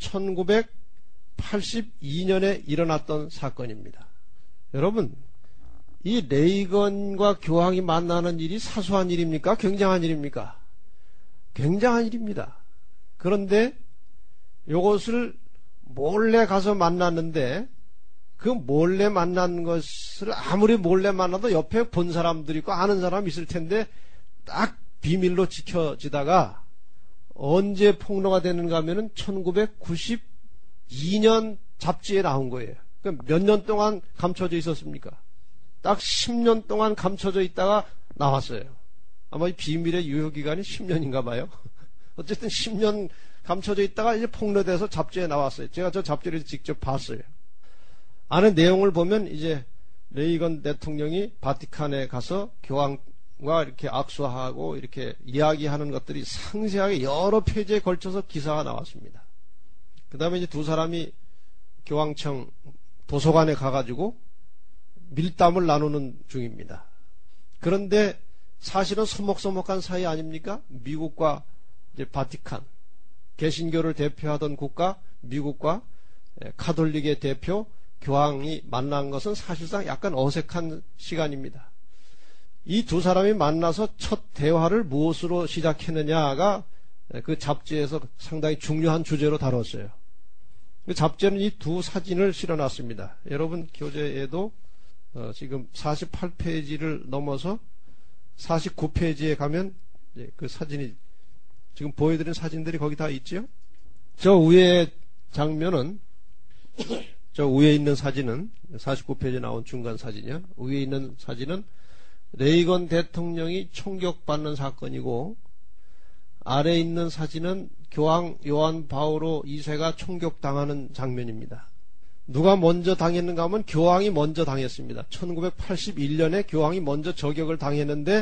천구백팔십이 년에 일어났던 사건입니다. 여러분, 이 레이건과 교황이 만나는 일이 사소한 일입니까? 굉장한 일입니까? 굉장한 일입니다. 그런데 이것을 몰래 가서 만났는데 그 몰래 만난 것을 아무리 몰래 만나도 옆에 본 사람들이 있고 아는 사람이 있을 텐데 딱 비밀로 지켜지다가 언제 폭로가 되는가 하면은 천구백구십이 년 잡지에 나온 거예요. 그러니까 몇 년 동안 감춰져 있었습니까? 딱 십 년 동안 감춰져 있다가 나왔어요. 아마 이 비밀의 유효기간이 십 년인가 봐요. 어쨌든 십 년 감춰져 있다가 이제 폭로돼서 잡지에 나왔어요. 제가 저 잡지를 직접 봤어요. 안에 내용을 보면 이제 레이건 대통령이 바티칸에 가서 교황과 이렇게 악수하고 이렇게 이야기하는 것들이 상세하게 여러 페이지에 걸쳐서 기사가 나왔습니다. 그 다음에 이제 두 사람이 교황청 도서관에 가가지고 밀담을 나누는 중입니다. 그런데 사실은 서먹서먹한 사이 아닙니까? 미국과 이제 바티칸, 개신교를 대표하던 국가 미국과 카톨릭의 대표 교황이 만난 것은 사실상 약간 어색한 시간입니다. 이 두 사람이 만나서 첫 대화를 무엇으로 시작했느냐가 그 잡지에서 상당히 중요한 주제로 다뤘어요. 그 잡지는 이 두 사진을 실어놨습니다. 여러분 교재에도 어 지금 사십팔 페이지를 넘어서 사십구 페이지에 가면 그 사진이 지금 보여드린 사진들이 거기 다 있죠. 저 위에 장면은 저 위에 있는 사진은 사십구 페이지에 나온 중간 사진이요. 위에 있는 사진은 레이건 대통령이 총격받는 사건이고, 아래에 있는 사진은 교황 요한 바오로 이 세가 총격당하는 장면입니다. 누가 먼저 당했는가 하면 교황이 먼저 당했습니다. 천구백팔십일 년에 교황이 먼저 저격을 당했는데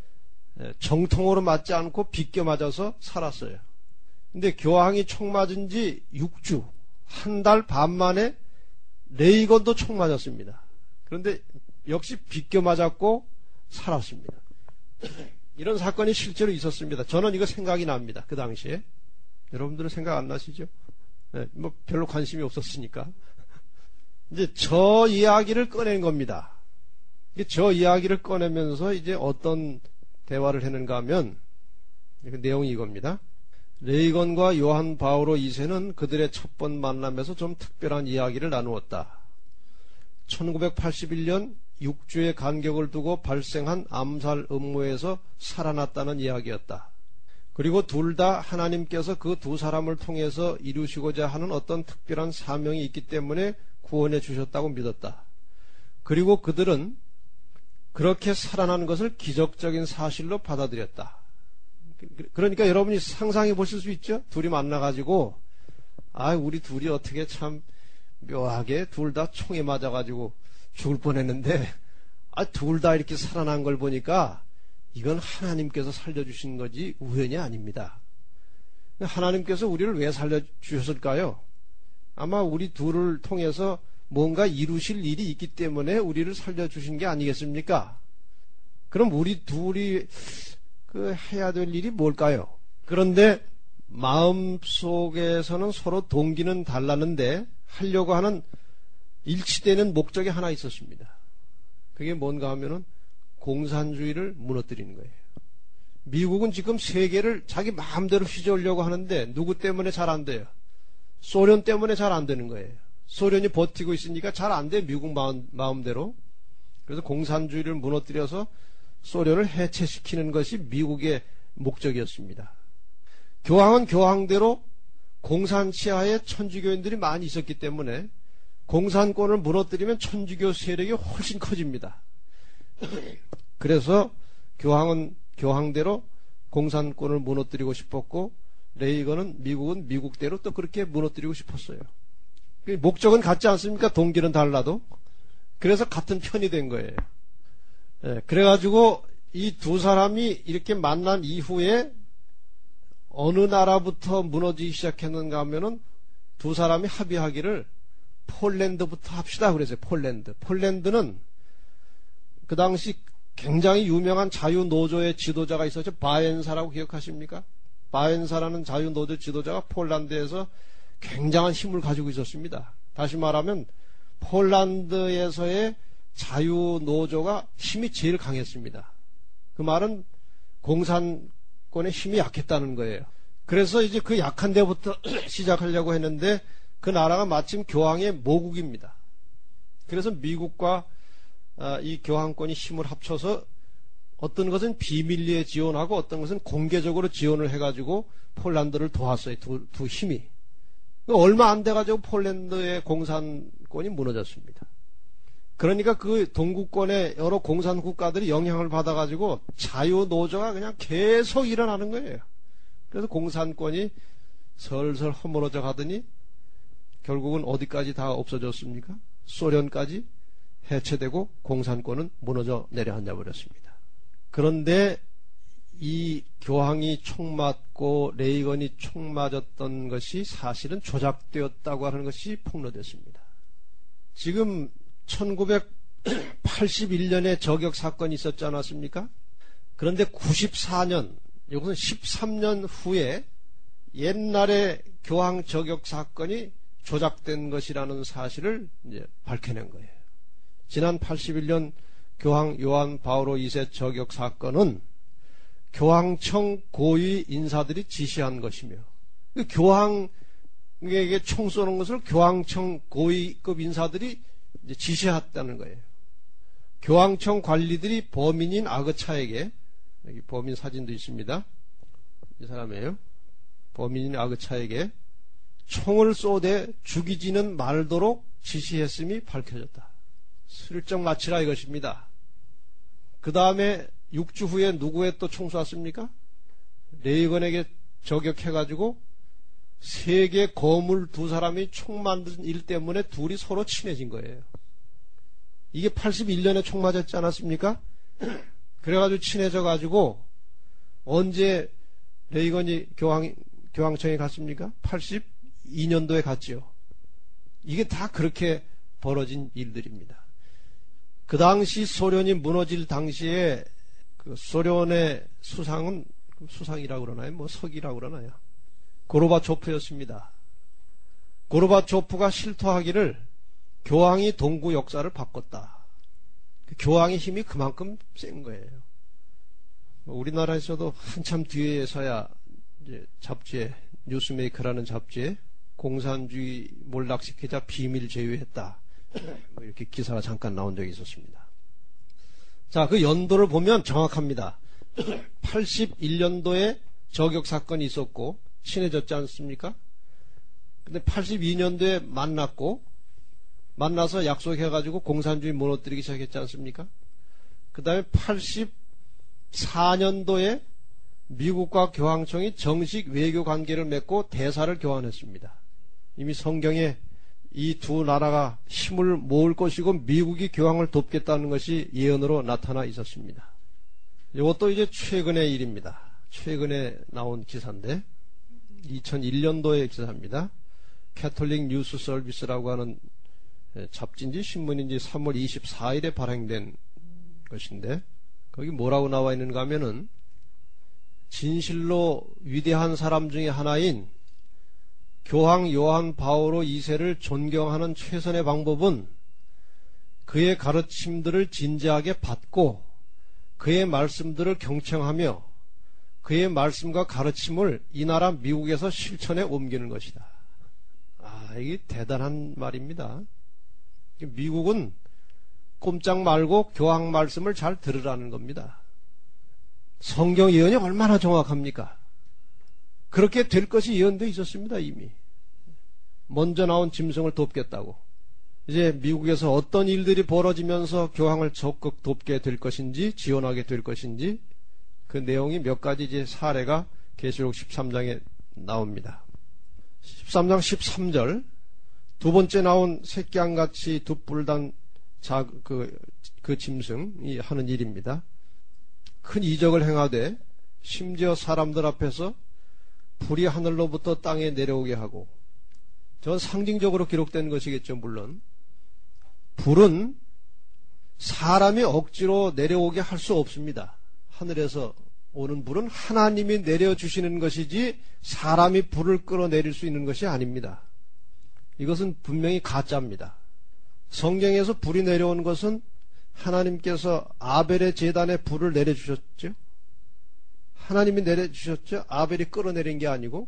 정통으로 맞지 않고 비껴 맞아서 살았어요. 근데 교황이 총 맞은 지 육 주, 한 달 반 만에 레이건도 총 맞았습니다. 그런데 역시 비껴 맞았고 살았습니다. 이런 사건이 실제로 있었습니다. 저는 이거 생각이 납니다. 그 당시에. 여러분들은 생각 안 나시죠? 네, 뭐 별로 관심이 없었으니까. 이제 저 이야기를 꺼낸 겁니다. 저 이야기를 꺼내면서 이제 어떤 대화를 했는가 하면, 그 내용이 이겁니다. 레이건과 요한 바오로 이 세는 그들의 첫 번 만남에서 좀 특별한 이야기를 나누었다. 천구백팔십일 년 육 주의 간격을 두고 발생한 암살 음모에서 살아났다는 이야기였다. 그리고 둘 다 하나님께서 그 두 사람을 통해서 이루시고자 하는 어떤 특별한 사명이 있기 때문에 구원해 주셨다고 믿었다. 그리고 그들은 그렇게 살아난 것을 기적적인 사실로 받아들였다. 그러니까 여러분이 상상해 보실 수 있죠? 둘이 만나가지고, 아, 우리 둘이 어떻게 참 묘하게 둘 다 총에 맞아가지고 죽을 뻔했는데, 아, 둘 다 이렇게 살아난 걸 보니까 이건 하나님께서 살려주신 거지 우연이 아닙니다. 하나님께서 우리를 왜 살려주셨을까요? 아마 우리 둘을 통해서 뭔가 이루실 일이 있기 때문에 우리를 살려주신 게 아니겠습니까? 그럼 우리 둘이 그 해야 될 일이 뭘까요? 그런데 마음속에서는 서로 동기는 달랐는데 하려고 하는 일치되는 목적이 하나 있었습니다. 그게 뭔가 하면은 공산주의를 무너뜨리는 거예요. 미국은 지금 세계를 자기 마음대로 휘저으려고 하는데 누구 때문에 잘 안 돼요? 소련 때문에 잘 안 되는 거예요. 소련이 버티고 있으니까 잘 안 돼, 미국 마음, 마음대로. 그래서 공산주의를 무너뜨려서 소련을 해체시키는 것이 미국의 목적이었습니다. 교황은 교황대로 공산 치하에 천주교인들이 많이 있었기 때문에 공산권을 무너뜨리면 천주교 세력이 훨씬 커집니다. 그래서 교황은 교황대로 공산권을 무너뜨리고 싶었고, 레이건은 미국은 미국대로 또 그렇게 무너뜨리고 싶었어요. 목적은 같지 않습니까? 동기는 달라도. 그래서 같은 편이 된 거예요. 예, 그래가지고 이 두 사람이 이렇게 만난 이후에 어느 나라부터 무너지기 시작했는가 하면은 두 사람이 합의하기를 폴란드부터 합시다 그랬어요. 폴란드. 폴란드는 그 당시 굉장히 유명한 자유노조의 지도자가 있었죠. 바엔사라고 기억하십니까? 바엔사라는 자유노조 지도자가 폴란드에서 굉장한 힘을 가지고 있었습니다. 다시 말하면 폴란드에서의 자유노조가 힘이 제일 강했습니다. 그 말은 공산권의 힘이 약했다는 거예요. 그래서 이제 그 약한 데부터 시작하려고 했는데 그 나라가 마침 교황의 모국입니다. 그래서 미국과 이 교황권이 힘을 합쳐서 어떤 것은 비밀리에 지원하고 어떤 것은 공개적으로 지원을 해가지고 폴란드를 도왔어요. 두, 두 힘이. 얼마 안 돼가지고 폴란드의 공산권이 무너졌습니다. 그러니까 그 동구권의 여러 공산 국가들이 영향을 받아가지고 자유노조가 그냥 계속 일어나는 거예요. 그래서 공산권이 설설 허물어져 가더니 결국은 어디까지 다 없어졌습니까? 소련까지 해체되고 공산권은 무너져 내려앉아 버렸습니다. 그런데 이 교황이 총 맞고 레이건이 총 맞았던 것이 사실은 조작되었다고 하는 것이 폭로됐습니다. 지금 천구백팔십일 년에 저격 사건이 있었지 않았습니까? 그런데 구십사 년, 이것은 십삼 년 후에 옛날에 교황 저격 사건이 조작된 것이라는 사실을 이제 밝혀낸 거예요. 지난 팔십일 년 교황 요한 바오로 이 세 저격 사건은 교황청 고위 인사들이 지시한 것이며, 그 교황에게 총 쏘는 것을 교황청 고위급 인사들이 이제 지시했다는 거예요. 교황청 관리들이 범인인 아그차에게, 여기 범인 사진도 있습니다. 이 사람이에요. 범인인 아그차에게 총을 쏘되 죽이지는 말도록 지시했음이 밝혀졌다. 슬쩍 마치라 이것입니다. 그 다음에 육 주 후에 누구에 또 총 쐈습니까? 레이건에게 저격해가지고 세계 거물 두 사람이 총 만든 일 때문에 둘이 서로 친해진 거예요. 이게 팔십일 년에 총 맞았지 않았습니까? 그래가지고 친해져가지고 언제 레이건이 교황, 교황청에 갔습니까? 팔십이 년도에 갔죠. 이게 다 그렇게 벌어진 일들입니다. 그 당시 소련이 무너질 당시에 그 소련의 수상은 수상이라고 그러나요? 뭐 석이라고 그러나요? 고르바초프였습니다. 고르바초프가 실토하기를 교황이 동구 역사를 바꿨다. 그 교황의 힘이 그만큼 센 거예요. 우리나라에서도 한참 뒤에서야 이제 잡지에 뉴스메이커라는 잡지에 공산주의 몰락시키자 비밀 제휴했다. 뭐 이렇게 기사가 잠깐 나온 적이 있었습니다. 자, 그 연도를 보면 정확합니다. 팔십일 년도에 저격 사건이 있었고 친해졌지 않습니까? 근데 팔십이 년도에 만났고 만나서 약속해가지고 공산주의 무너뜨리기 시작했지 않습니까? 그 다음에 팔십사 년도에 미국과 교황청이 정식 외교 관계를 맺고 대사를 교환했습니다. 이미 성경에 이 두 나라가 힘을 모을 것이고 미국이 교황을 돕겠다는 것이 예언으로 나타나 있었습니다. 이것도 이제 최근의 일입니다. 최근에 나온 기사인데 이천일 년도의 기사입니다. 캐톨릭 뉴스 서비스라고 하는 잡지인지 신문인지 삼월 이십사일에 발행된 것인데 거기 뭐라고 나와 있는가 하면은 진실로 위대한 사람 중에 하나인 교황 요한 바오로 이 세를 존경하는 최선의 방법은 그의 가르침들을 진지하게 받고 그의 말씀들을 경청하며 그의 말씀과 가르침을 이 나라 미국에서 실천에 옮기는 것이다. 아, 이게 대단한 말입니다. 미국은 꼼짝 말고 교황 말씀을 잘 들으라는 겁니다. 성경 예언이 얼마나 정확합니까? 그렇게 될 것이 예언되어 있었습니다. 이미 먼저 나온 짐승을 돕겠다고. 이제 미국에서 어떤 일들이 벌어지면서 교황을 적극 돕게 될 것인지 지원하게 될 것인지 그 내용이 몇 가지 이제 사례가 계시록 십삼 장에 나옵니다. 십삼 장 십삼 절 두 번째 나온 새끼양같이 두 뿔단 자, 그, 그 짐승이 하는 일입니다. 큰 이적을 행하되 심지어 사람들 앞에서 불이 하늘로부터 땅에 내려오게 하고, 전 상징적으로 기록된 것이겠죠. 물론 불은 사람이 억지로 내려오게 할 수 없습니다. 하늘에서 오는 불은 하나님이 내려주시는 것이지 사람이 불을 끌어내릴 수 있는 것이 아닙니다. 이것은 분명히 가짜입니다. 성경에서 불이 내려온 것은 하나님께서 아벨의 제단에 불을 내려주셨죠. 하나님이 내려주셨죠. 아벨이 끌어내린 게 아니고,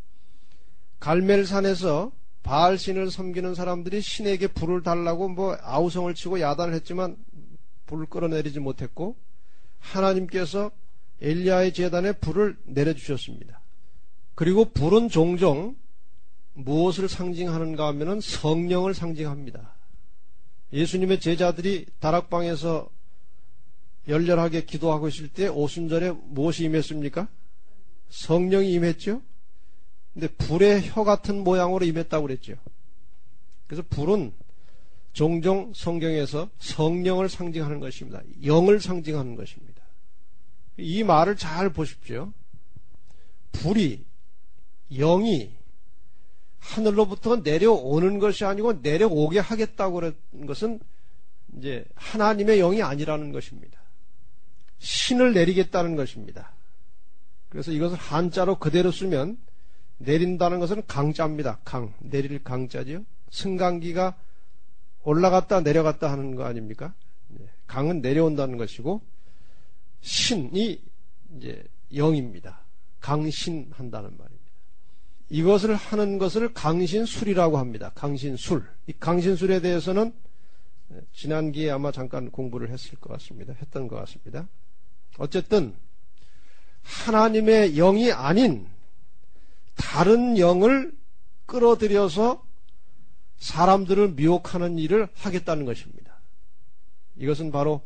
갈멜산에서 바알신을 섬기는 사람들이 신에게 불을 달라고 뭐 아우성을 치고 야단을 했지만 불을 끌어내리지 못했고, 하나님께서 엘리야의 제단에 불을 내려주셨습니다. 그리고 불은 종종 무엇을 상징하는가 하면은 성령을 상징합니다. 예수님의 제자들이 다락방에서 열렬하게 기도하고 있을 때 오순절에 무엇이 임했습니까? 성령이 임했죠. 근데 불의 혀 같은 모양으로 임했다고 그랬죠. 그래서 불은 종종 성경에서 성령을 상징하는 것입니다. 영을 상징하는 것입니다. 이 말을 잘 보십시오. 불이, 영이 하늘로부터 내려오는 것이 아니고 내려오게 하겠다고 그런 것은 이제 하나님의 영이 아니라는 것입니다. 신을 내리겠다는 것입니다. 그래서 이것을 한자로 그대로 쓰면 내린다는 것은 강자입니다. 강, 내릴 강자지요. 승강기가 올라갔다 내려갔다 하는 거 아닙니까? 강은 내려온다는 것이고 신이 이제 영입니다. 강신한다는 말입니다. 이것을 하는 것을 강신술이라고 합니다. 강신술. 이 강신술에 대해서는 지난 기회에 아마 잠깐 공부를 했을 것 같습니다. 했던 것 같습니다. 어쨌든 하나님의 영이 아닌 다른 영을 끌어들여서 사람들을 미혹하는 일을 하겠다는 것입니다. 이것은 바로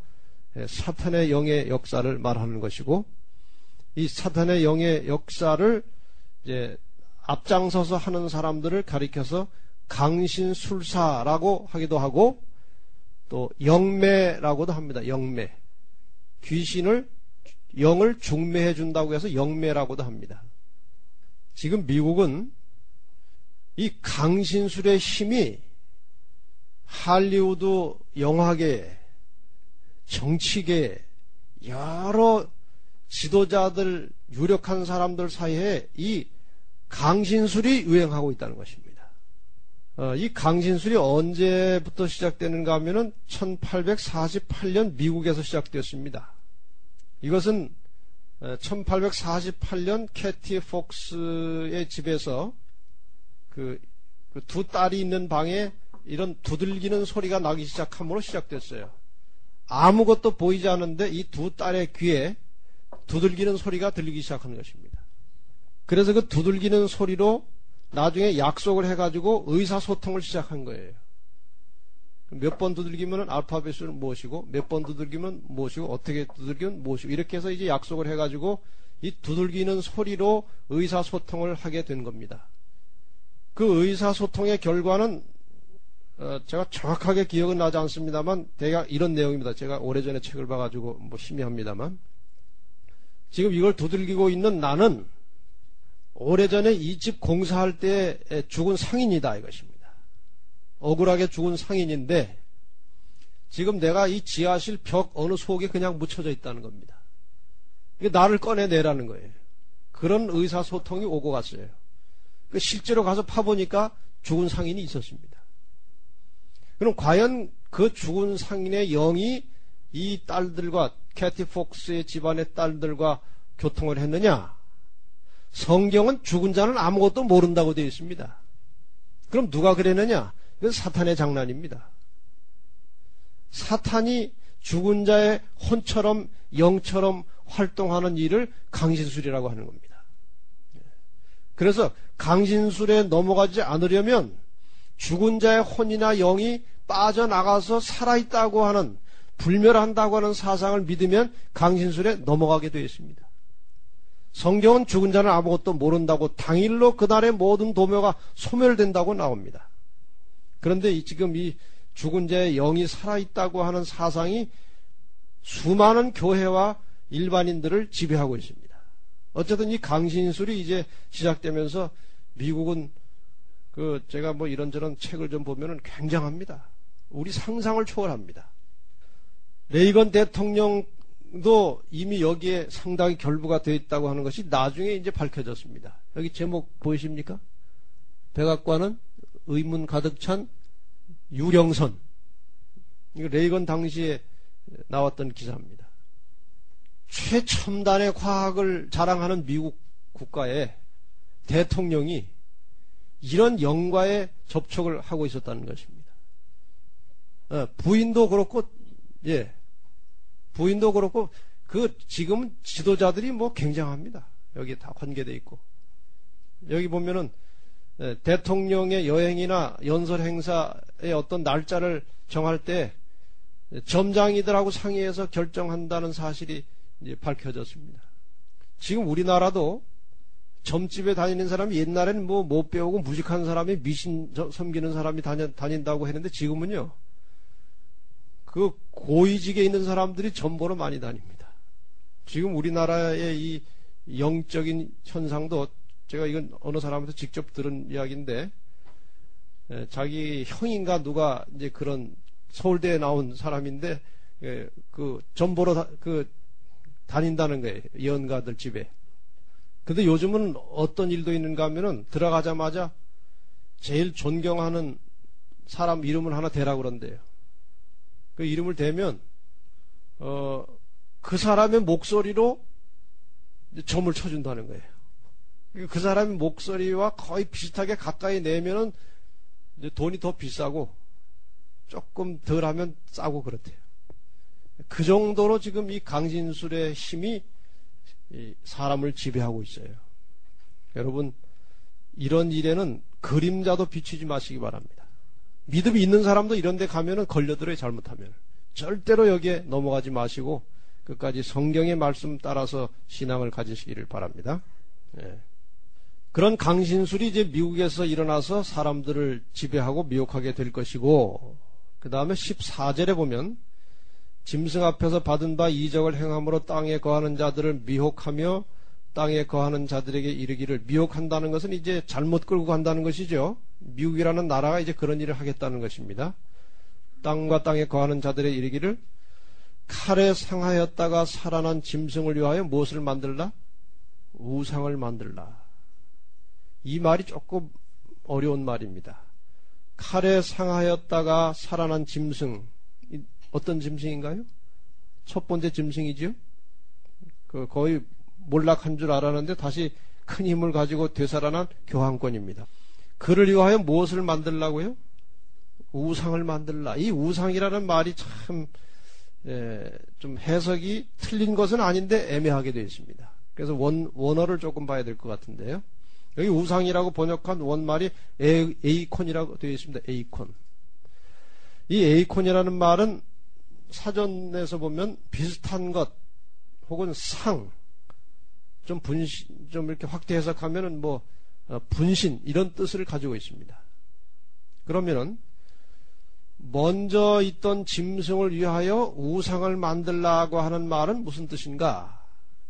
사탄의 영의 역사를 말하는 것이고, 이 사탄의 영의 역사를 이제 앞장서서 하는 사람들을 가리켜서 강신술사라고 하기도 하고, 또 영매라고도 합니다. 영매. 귀신을, 영을 중매해 준다고 해서 영매라고도 합니다. 지금 미국은 이 강신술의 힘이 할리우드 영화계, 정치계, 여러 지도자들, 유력한 사람들 사이에 이 강신술이 유행하고 있다는 것입니다. 어, 이 강신술이 언제부터 시작되는가 하면은 천팔백사십팔 년 미국에서 시작되었습니다. 이것은 천팔백사십팔 년 캐티 폭스의 집에서 그, 그 두 딸이 있는 방에 이런 두들기는 소리가 나기 시작함으로 시작됐어요. 아무것도 보이지 않는데 이 두 딸의 귀에 두들기는 소리가 들리기 시작한 것입니다. 그래서 그 두들기는 소리로 나중에 약속을 해가지고 의사소통을 시작한 거예요. 몇 번 두들기면 알파벳을 무엇이고, 몇 번 두들기면 무엇이고, 어떻게 두들기면 무엇이고, 이렇게 해서 이제 약속을 해가지고 이 두들기는 소리로 의사소통을 하게 된 겁니다. 그 의사소통의 결과는 어, 제가 정확하게 기억은 나지 않습니다만 대략 이런 내용입니다. 제가 오래전에 책을 봐가지고 뭐 희미합니다만, 지금 이걸 두들기고 있는 나는 오래전에 이 집 공사할 때 죽은 상인이다 이것입니다. 억울하게 죽은 상인인데 지금 내가 이 지하실 벽 어느 속에 그냥 묻혀져 있다는 겁니다. 이게 나를 꺼내내라는 거예요. 그런 의사소통이 오고 갔어요. 실제로 가서 파보니까 죽은 상인이 있었습니다. 그럼 과연 그 죽은 상인의 영이 이 딸들과, 캐티 폭스의 집안의 딸들과 교통을 했느냐? 성경은 죽은 자는 아무것도 모른다고 되어 있습니다. 그럼 누가 그랬느냐? 이건 사탄의 장난입니다. 사탄이 죽은 자의 혼처럼, 영처럼 활동하는 일을 강신술이라고 하는 겁니다. 그래서 강신술에 넘어가지 않으려면 죽은 자의 혼이나 영이 빠져나가서 살아있다고 하는, 불멸한다고 하는 사상을 믿으면 강신술에 넘어가게 되어 있습니다. 성경은 죽은 자는 아무것도 모른다고 당일로 그날의 모든 도묘가 소멸된다고 나옵니다. 그런데 지금 이 죽은 자의 영이 살아있다고 하는 사상이 수많은 교회와 일반인들을 지배하고 있습니다. 어쨌든 이 강신술이 이제 시작되면서 미국은 그 제가 뭐 이런저런 책을 좀 보면은 굉장합니다. 우리 상상을 초월합니다. 레이건 대통령도 이미 여기에 상당히 결부가 되어 있다고 하는 것이 나중에 이제 밝혀졌습니다. 여기 제목 보이십니까? 백악관은 의문 가득 찬 유령선. 이거 레이건 당시에 나왔던 기사입니다. 최첨단의 과학을 자랑하는 미국 국가의 대통령이 이런 영과의 접촉을 하고 있었다는 것입니다. 어, 부인도 그렇고, 예, 부인도 그렇고, 그 지금 지도자들이 뭐 굉장합니다. 여기 다 관계돼 있고, 여기 보면은 예, 대통령의 여행이나 연설 행사의 어떤 날짜를 정할 때 점장이들하고 상의해서 결정한다는 사실이 이제 밝혀졌습니다. 지금 우리나라도 점집에 다니는 사람이 옛날에는 뭐 못 배우고 무식한 사람이 미신 섬기는 사람이 다녀, 다닌다고 했는데 지금은요, 그 고위직에 있는 사람들이 점보로 많이 다닙니다. 지금 우리나라의 이 영적인 현상도, 제가 이건 어느 사람한테 직접 들은 이야기인데, 에, 자기 형인가 누가 이제 그런 서울대에 나온 사람인데, 에, 그 점보로 다, 그 다닌다는 거예요. 예언가들 집에. 근데 요즘은 어떤 일도 있는가 하면은 들어가자마자 제일 존경하는 사람 이름을 하나 대라고 그런대요. 그 이름을 대면 어, 그 사람의 목소리로 점을 쳐준다는 거예요. 그 사람의 목소리와 거의 비슷하게 가까이 내면은 이제 돈이 더 비싸고 조금 덜 하면 싸고 그렇대요. 그 정도로 지금 이 강신술의 힘이 이 사람을 지배하고 있어요. 여러분, 이런 일에는 그림자도 비추지 마시기 바랍니다. 믿음이 있는 사람도 이런 데 가면은 걸려들어요, 잘못하면. 절대로 여기에 넘어가지 마시고 끝까지 성경의 말씀 따라서 신앙을 가지시기를 바랍니다. 예. 그런 강신술이 이제 미국에서 일어나서 사람들을 지배하고 미혹하게 될 것이고, 그 다음에 십사 절에 보면 짐승 앞에서 받은 바 이적을 행함으로 땅에 거하는 자들을 미혹하며 땅에 거하는 자들에게 이르기를, 미혹한다는 것은 이제 잘못 끌고 간다는 것이죠. 미국이라는 나라가 이제 그런 일을 하겠다는 것입니다. 땅과 땅에 거하는 자들에게 이르기를, 칼에 상하였다가 살아난 짐승을 위하여 무엇을 만들라? 우상을 만들라. 이 말이 조금 어려운 말입니다. 칼에 상하였다가 살아난 짐승, 어떤 짐승인가요? 첫 번째 짐승이지요. 그 거의 몰락한 줄 알았는데 다시 큰 힘을 가지고 되살아난 교황권입니다. 그를 위하여 무엇을 만들라고요? 우상을 만들라. 이 우상이라는 말이 참 예, 좀 해석이 틀린 것은 아닌데 애매하게 되어 있습니다. 그래서 원, 원어를 조금 봐야 될 것 같은데요. 여기 우상이라고 번역한 원말이 에, 에이콘이라고 되어 있습니다. 에이콘. 이 에이콘이라는 말은 사전에서 보면 비슷한 것 혹은 상, 좀 분신, 좀 이렇게 확대 해석하면은 뭐 분신 이런 뜻을 가지고 있습니다. 그러면은 먼저 있던 짐승을 위하여 우상을 만들라고 하는 말은 무슨 뜻인가?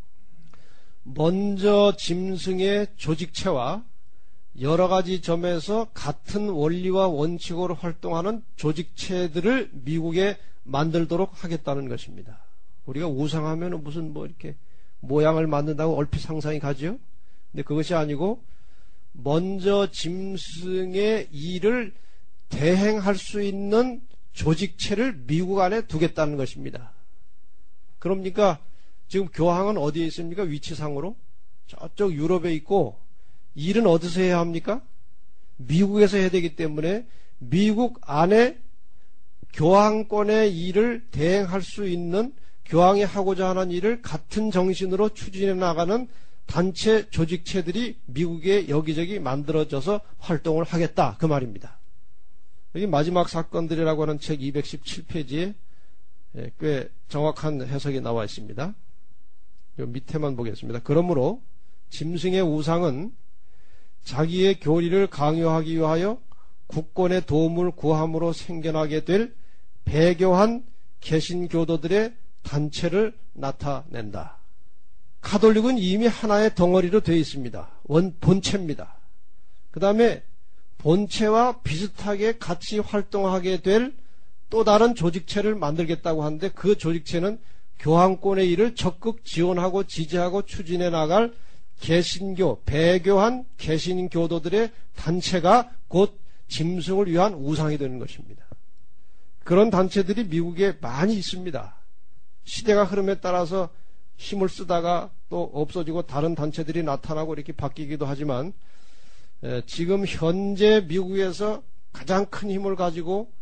먼저 짐승의 조직체와 여러 가지 점에서 같은 원리와 원칙으로 활동하는 조직체들을 미국에 만들도록 하겠다는 것입니다. 우리가 우상하면 무슨 뭐 이렇게 모양을 만든다고 얼핏 상상이 가죠? 근데 그것이 아니고 먼저 짐승의 일을 대행할 수 있는 조직체를 미국 안에 두겠다는 것입니다. 그럽니까? 지금 교황은 어디에 있습니까? 위치상으로? 저쪽 유럽에 있고, 일은 어디서 해야 합니까? 미국에서 해야 되기 때문에 미국 안에 교황권의 일을 대행할 수 있는, 교황이 하고자 하는 일을 같은 정신으로 추진해 나가는 단체 조직체들이 미국에 여기저기 만들어져서 활동을 하겠다, 그 말입니다. 여기 마지막 사건들이라고 하는 책 이백십칠 페이지에 꽤 정확한 해석이 나와 있습니다. 요 밑에만 보겠습니다. 그러므로 짐승의 우상은 자기의 교리를 강요하기 위하여 국권의 도움을 구함으로 생겨나게 될 배교한 개신교도들의 단체를 나타낸다. 가톨릭은 이미 하나의 덩어리로 되어 있습니다. 원 본체입니다. 그 다음에 본체와 비슷하게 같이 활동하게 될 또 다른 조직체를 만들겠다고 하는데, 그 조직체는 교황권의 일을 적극 지원하고 지지하고 추진해 나갈 개신교, 배교한 개신교도들의 단체가 곧 짐승을 위한 우상이 되는 것입니다. 그런 단체들이 미국에 많이 있습니다. 시대가 흐름에 따라서 힘을 쓰다가 또 없어지고 다른 단체들이 나타나고 이렇게 바뀌기도 하지만, 지금 현재 미국에서 가장 큰 힘을 가지고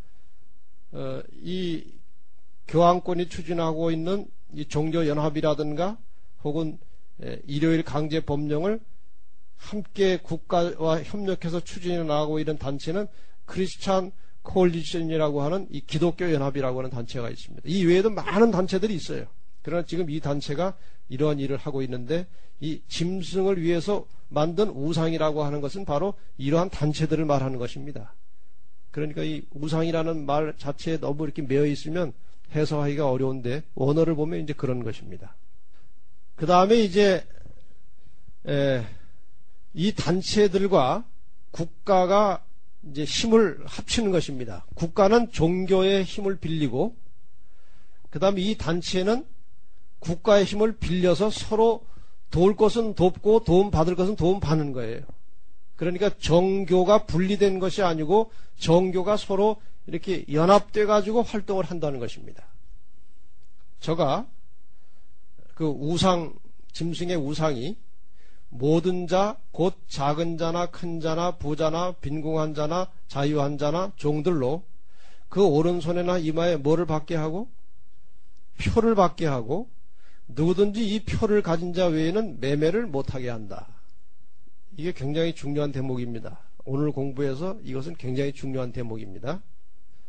이 교황권이 추진하고 있는 이 종교연합이라든가 혹은 일요일 강제 법령을 함께 국가와 협력해서 추진해 나가고 있는 단체는 크리스찬 콜리션이라고 하는 이 기독교 연합이라고 하는 단체가 있습니다. 이 외에도 많은 단체들이 있어요. 그러나 지금 이 단체가 이러한 일을 하고 있는데, 이 짐승을 위해서 만든 우상이라고 하는 것은 바로 이러한 단체들을 말하는 것입니다. 그러니까 이 우상이라는 말 자체에 너무 이렇게 매여 있으면 해석하기가 어려운데, 원어를 보면 이제 그런 것입니다. 그 다음에 이제 에, 이 단체들과 국가가 이제 힘을 합치는 것입니다. 국가는 종교의 힘을 빌리고, 그 다음에 이 단체는 국가의 힘을 빌려서 서로 도울 것은 돕고 도움 받을 것은 도움 받는 거예요. 그러니까 정교가 분리된 것이 아니고 정교가 서로 이렇게 연합돼 가지고 활동을 한다는 것입니다. 저가 그 우상, 짐승의 우상이 모든 자, 곧 작은 자나 큰 자나 부자나 빈궁한 자나 자유한 자나 종들로 그 오른손에나 이마에 뭐를 받게 하고? 표를 받게 하고, 누구든지 이 표를 가진 자 외에는 매매를 못하게 한다. 이게 굉장히 중요한 대목입니다. 오늘 공부에서 이것은 굉장히 중요한 대목입니다.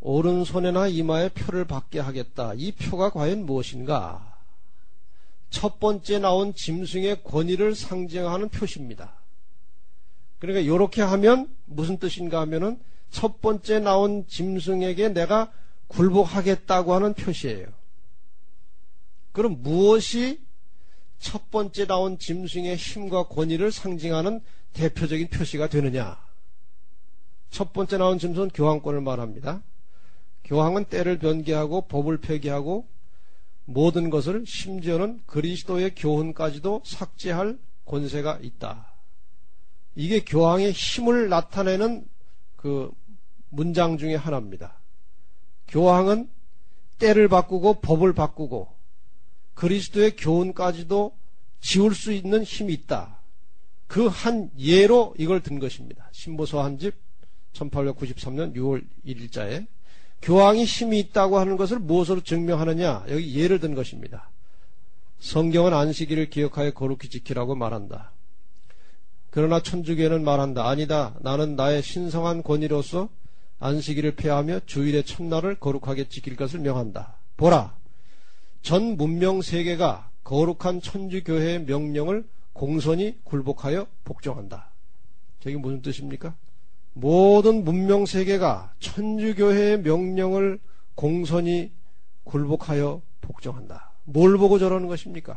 오른손에나 이마에 표를 받게 하겠다. 이 표가 과연 무엇인가? 첫 번째 나온 짐승의 권위를 상징하는 표시입니다. 그러니까 이렇게 하면 무슨 뜻인가 하면은 첫 번째 나온 짐승에게 내가 굴복하겠다고 하는 표시예요. 그럼 무엇이 첫 번째 나온 짐승의 힘과 권위를 상징하는 대표적인 표시가 되느냐? 첫 번째 나온 짐승은 교황권을 말합니다. 교황은 때를 변개하고 법을 폐기하고 모든 것을 심지어는 그리스도의 교훈까지도 삭제할 권세가 있다. 이게 교황의 힘을 나타내는 그 문장 중에 하나입니다. 교황은 때를 바꾸고 법을 바꾸고 그리스도의 교훈까지도 지울 수 있는 힘이 있다. 그 한 예로 이걸 든 것입니다. 신보서 한 집 천팔백구십삼 년 유월 일일자에 교황이 힘이 있다고 하는 것을 무엇으로 증명하느냐? 여기 예를 든 것입니다. 성경은 안식일을 기억하여 거룩히 지키라고 말한다. 그러나 천주교회는 말한다. 아니다. 나는 나의 신성한 권위로서 안식일을 폐하며 주일의 첫날을 거룩하게 지킬 것을 명한다. 보라. 전 문명 세계가 거룩한 천주교회의 명령을 공손히 굴복하여 복종한다. 저게 무슨 뜻입니까? 모든 문명 세계가 천주교회의 명령을 공손히 굴복하여 복종한다. 뭘 보고 저러는 것입니까?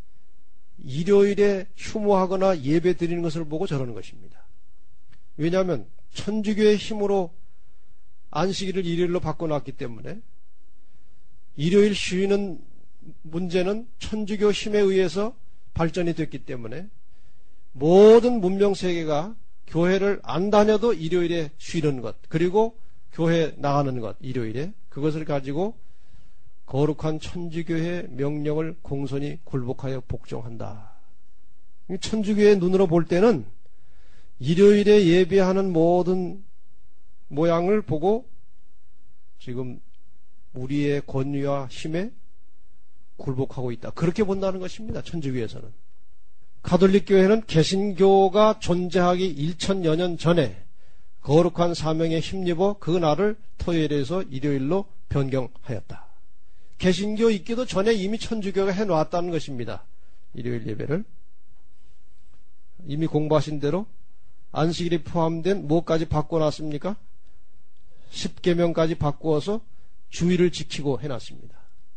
일요일에 휴무하거나 예배 드리는 것을 보고 저러는 것입니다. 왜냐하면 천주교의 힘으로 안식일을 일요일로 바꿔놨기 때문에 일요일 쉬는 문제는 천주교 힘에 의해서 발전이 됐기 때문에 모든 문명 세계가 교회를 안 다녀도 일요일에 쉬는 것, 그리고 교회 나가는 것, 일요일에 그것을 가지고 거룩한 천주교회의 명령을 공손히 굴복하여 복종한다. 천주교의 눈으로 볼 때는 일요일에 예배하는 모든 모양을 보고 지금 우리의 권위와 힘에 굴복하고 있다. 그렇게 본다는 것입니다. 천주교에서는. 가톨릭 교회는 개신교가 존재하기 천여 년 전에 거룩한 사명에 힘입어 그 날을 토요일에서 일요일로 변경하였다. 개신교 있기도 전에 이미 천주교가 해놓았다는 것입니다. 일요일 예배를. 이미 공부하신 대로 안식일이 포함된 뭐까지 바꿔놨습니까? 십계명까지 바꾸어서 주일을 지키고 해놨습니다.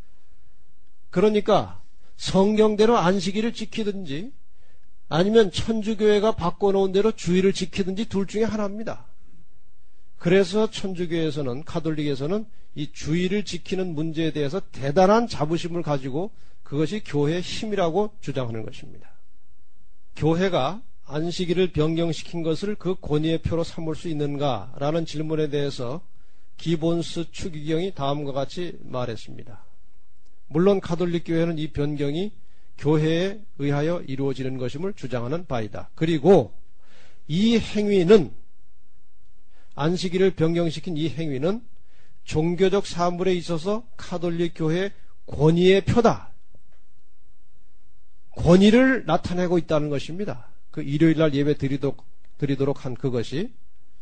그러니까 성경대로 안식일을 지키든지 아니면 천주교회가 바꿔놓은 대로 주일을 지키든지 둘 중에 하나입니다. 그래서 천주교에서는, 가톨릭에서는 이 주일을 지키는 문제에 대해서 대단한 자부심을 가지고 그것이 교회의 힘이라고 주장하는 것입니다. 교회가 안식일을 변경시킨 것을 그 권위의 표로 삼을 수 있는가라는 질문에 대해서 기본스 추기경이 다음과 같이 말했습니다. 물론 가톨릭 교회는 이 변경이 교회에 의하여 이루어지는 것임을 주장하는 바이다. 그리고 이 행위는, 안식일을 변경시킨 이 행위는 종교적 사물에 있어서 가톨릭 교회의 권위의 표다. 권위를 나타내고 있다는 것입니다. 그 일요일날 예배 드리도록, 드리도록 한 그것이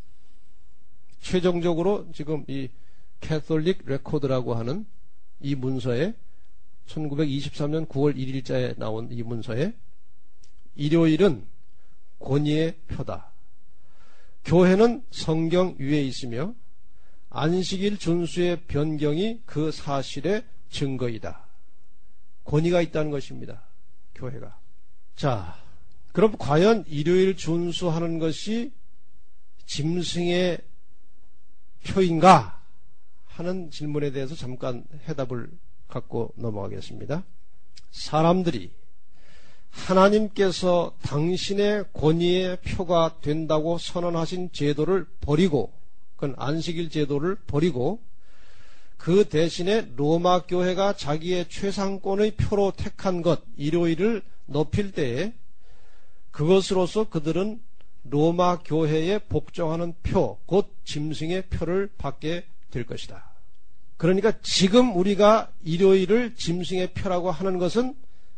최종적으로 지금 이 캐톨릭 레코드라고 하는 이 문서에 천구백이십삼 년 구월 일일자에 나온 이 문서에 일요일은 권위의 표다. 교회는 성경 위에 있으며 안식일 준수의 변경이 그 사실의 증거이다. 권위가 있다는 것입니다. 교회가. 자, 그럼 과연 일요일 준수하는 것이 짐승의 표인가 하는 질문에 대해서 잠깐 해답을 갖고 넘어가겠습니다. 사람들이 하나님께서 당신의 권위의 표가 된다고 선언하신 제도를 버리고, 그건 안식일 제도를 버리고 그 대신에 로마 교회가 자기의 최상권의 표로 택한 것, 일요일을 높일 때에 그것으로서 그들은 로마 교회에 복종하는 표, 곧 짐승의 표를 받게 될 것이다. 그러니까 지금 우리가 일요일을 짐승의 표라고 하는 것은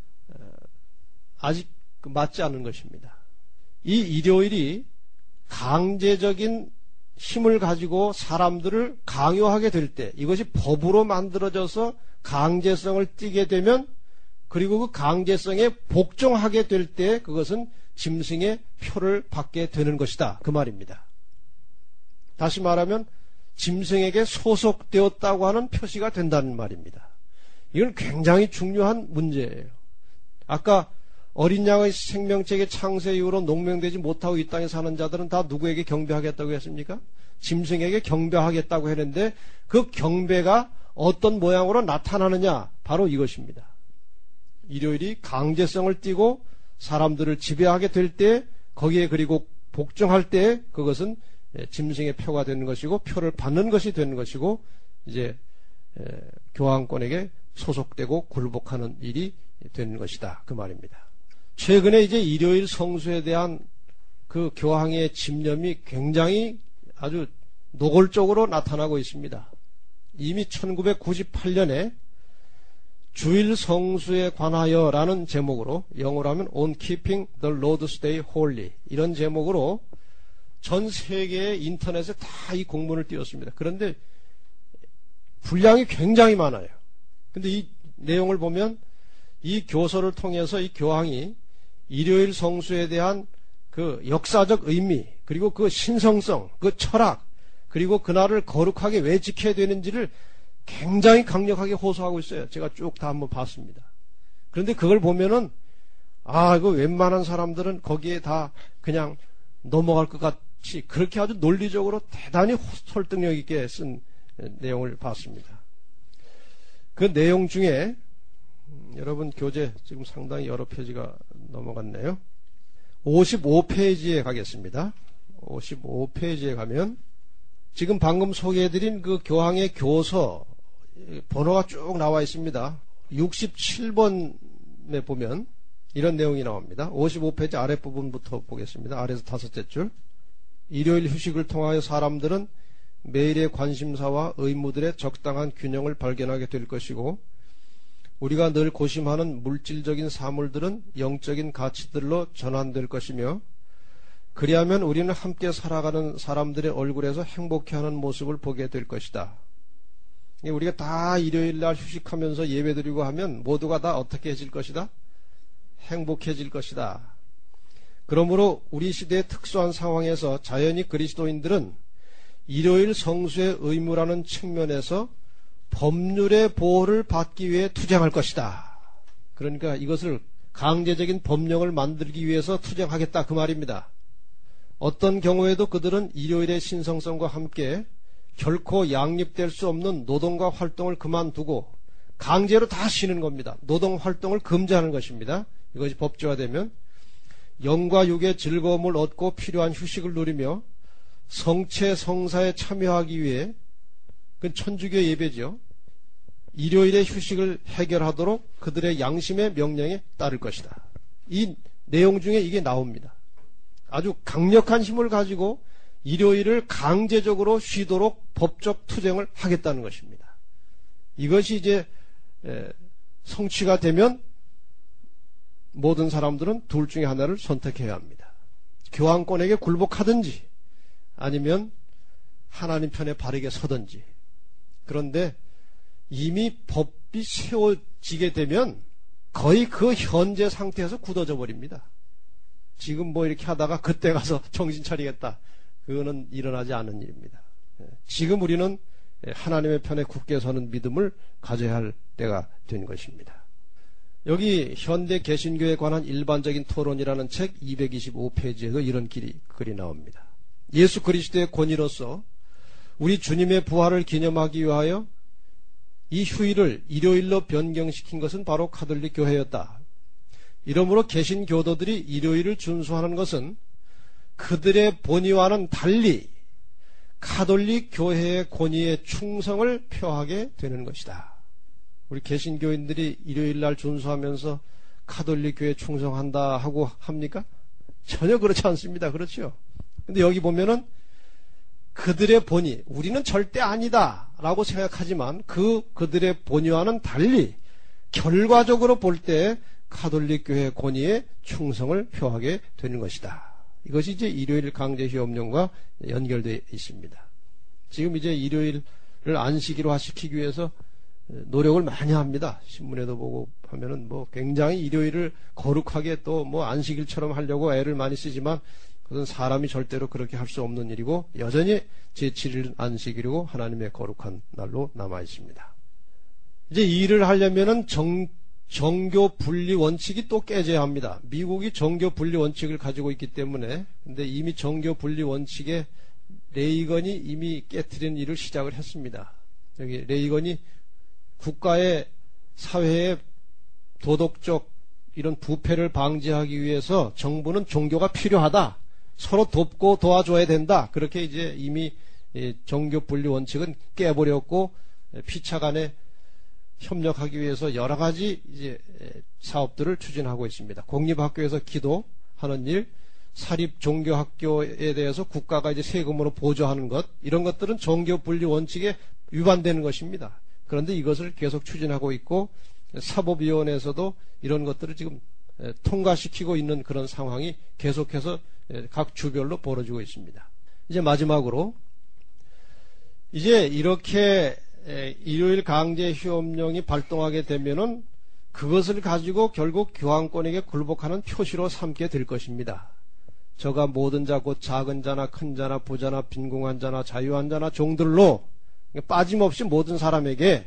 아직 맞지 않은 것입니다. 이 일요일이 강제적인 힘을 가지고 사람들을 강요하게 될 때, 이것이 법으로 만들어져서 강제성을 띠게 되면, 그리고 그 강제성에 복종하게 될 때 그것은 짐승의 표를 받게 되는 것이다, 그 말입니다. 다시 말하면 짐승에게 소속되었다고 하는 표시가 된다는 말입니다. 이건 굉장히 중요한 문제예요. 아까 어린 양의 생명책의 창세 이후로 농명되지 못하고 이 땅에 사는 자들은 다 누구에게 경배하겠다고 했습니까? 짐승에게 경배하겠다고 했는데 그 경배가 어떤 모양으로 나타나느냐? 바로 이것입니다. 일요일이 강제성을 띠고 사람들을 지배하게 될 때, 거기에 그리고 복종할 때 그것은 짐승의 표가 되는 것이고 표를 받는 것이 되는 것이고 이제 교황권에게 소속되고 굴복하는 일이 되는 것이다, 그 말입니다. 최근에 이제 일요일 성수에 대한 그 교황의 집념이 굉장히 아주 노골적으로 나타나고 있습니다. 이미 천구백구십팔 년에 주일 성수에 관하여라는 제목으로, 영어로 하면 On Keeping the Lord's Day Holy, 이런 제목으로 전 세계의 인터넷에 다 이 공문을 띄웠습니다. 그런데 분량이 굉장히 많아요. 근데 이 내용을 보면 이 교서를 통해서 이 교황이 일요일 성수에 대한 그 역사적 의미, 그리고 그 신성성, 그 철학, 그리고 그날을 거룩하게 왜 지켜야 되는지를 굉장히 강력하게 호소하고 있어요. 제가 쭉 다 한번 봤습니다. 그런데 그걸 보면은 아, 이거 웬만한 사람들은 거기에 다 그냥 넘어갈 것 같이 그렇게 아주 논리적으로 대단히 설득력 있게 쓴 내용을 봤습니다. 그 내용 중에 여러분 교재 지금 상당히 여러 페이지가 넘어갔네요. 오십오 페이지에 가겠습니다. 오십오 페이지에 가면 지금 방금 소개해드린 그 교황의 교서 번호가 쭉 나와 있습니다. 육십칠 번에 보면 이런 내용이 나옵니다. 오십오 페이지 아랫부분부터 보겠습니다. 아래에서 다섯째 줄. 일요일 휴식을 통하여 사람들은 매일의 관심사와 의무들의 적당한 균형을 발견하게 될 것이고, 우리가 늘 고심하는 물질적인 사물들은 영적인 가치들로 전환될 것이며, 그리하면 우리는 함께 살아가는 사람들의 얼굴에서 행복해하는 모습을 보게 될 것이다. 우리가 다 일요일날 휴식하면서 예배드리고 하면 모두가 다 어떻게 해질 것이다? 행복해질 것이다. 그러므로 우리 시대의 특수한 상황에서 자연히 그리스도인들은 일요일 성수의 의무라는 측면에서 법률의 보호를 받기 위해 투쟁할 것이다. 그러니까 이것을 강제적인 법령을 만들기 위해서 투쟁하겠다, 그 말입니다. 어떤 경우에도 그들은 일요일의 신성성과 함께 결코 양립될 수 없는 노동과 활동을 그만두고 강제로 다 쉬는 겁니다. 노동 활동을 금지하는 것입니다. 이것이 법제화되면 영과 육의 즐거움을 얻고 필요한 휴식을 누리며 성체 성사에 참여하기 위해, 그건 천주교 예배죠, 일요일의 휴식을 해결하도록 그들의 양심의 명령에 따를 것이다. 이 내용 중에 이게 나옵니다. 아주 강력한 힘을 가지고 일요일을 강제적으로 쉬도록 법적 투쟁을 하겠다는 것입니다. 이것이 이제 성취가 되면 모든 사람들은 둘 중에 하나를 선택해야 합니다. 교황권에게 굴복하든지 아니면 하나님 편에 바르게 서든지. 그런데 이미 법이 세워지게 되면 거의 그 현재 상태에서 굳어져 버립니다. 지금 뭐 이렇게 하다가 그때 가서 정신 차리겠다, 그거는 일어나지 않은 일입니다. 지금 우리는 하나님의 편에 굳게 서는 믿음을 가져야 할 때가 된 것입니다. 여기 현대 개신교에 관한 일반적인 토론이라는 책 이백이십오 페이지에도 이런 길이, 글이 나옵니다. 예수 그리스도의 권위로서 우리 주님의 부활을 기념하기 위하여 이 휴일을 일요일로 변경시킨 것은 바로 가톨릭 교회였다. 이러므로 개신교도들이 일요일을 준수하는 것은 그들의 본의와는 달리 가톨릭 교회의 권위에 충성을 표하게 되는 것이다. 우리 개신교인들이 일요일날 준수하면서 가톨릭 교회에 충성한다 하고 합니까? 전혀 그렇지 않습니다. 그렇죠? 근데 여기 보면은 그들의 본의, 우리는 절대 아니다 라고 생각하지만 그 그들의 본의와는 달리 결과적으로 볼 때 가톨릭 교회의 권위에 충성을 표하게 되는 것이다. 이것이 이제 일요일 강제휴업령과 연결되어 있습니다. 지금 이제 일요일을 안식일화 시키기 위해서 노력을 많이 합니다. 신문에도 보고 하면은 뭐 굉장히 일요일을 거룩하게 또 뭐 안식일처럼 하려고 애를 많이 쓰지만 그것은 사람이 절대로 그렇게 할 수 없는 일이고 여전히 제칠 일은 안식일이고 하나님의 거룩한 날로 남아 있습니다. 이제 이 일을 하려면은 정, 정교 분리 원칙이 또 깨져야 합니다. 미국이 정교 분리 원칙을 가지고 있기 때문에 근데 이미 정교 분리 원칙에 레이건이 이미 깨트린 일을 시작을 했습니다. 여기 레이건이 국가의 사회의 도덕적 이런 부패를 방지하기 위해서 정부는 종교가 필요하다. 서로 돕고 도와줘야 된다. 그렇게 이제 이미 정교 분리 원칙은 깨버렸고 피차 간에 협력하기 위해서 여러 가지 이제 사업들을 추진하고 있습니다. 공립학교에서 기도하는 일, 사립 종교학교에 대해서 국가가 이제 세금으로 보조하는 것, 이런 것들은 정교 분리 원칙에 위반되는 것입니다. 그런데 이것을 계속 추진하고 있고 사법위원회에서도 이런 것들을 지금 통과시키고 있는 그런 상황이 계속해서 각 주별로 벌어지고 있습니다. 이제 마지막으로 이제 이렇게 일요일 강제휴업령이 발동하게 되면은 그것을 가지고 결국 교황권에게 굴복하는 표시로 삼게 될 것입니다. 저가 모든 자 곧 작은 자나 큰 자나 부자나 빈궁한 자나 자유한 자나 종들로 빠짐없이 모든 사람에게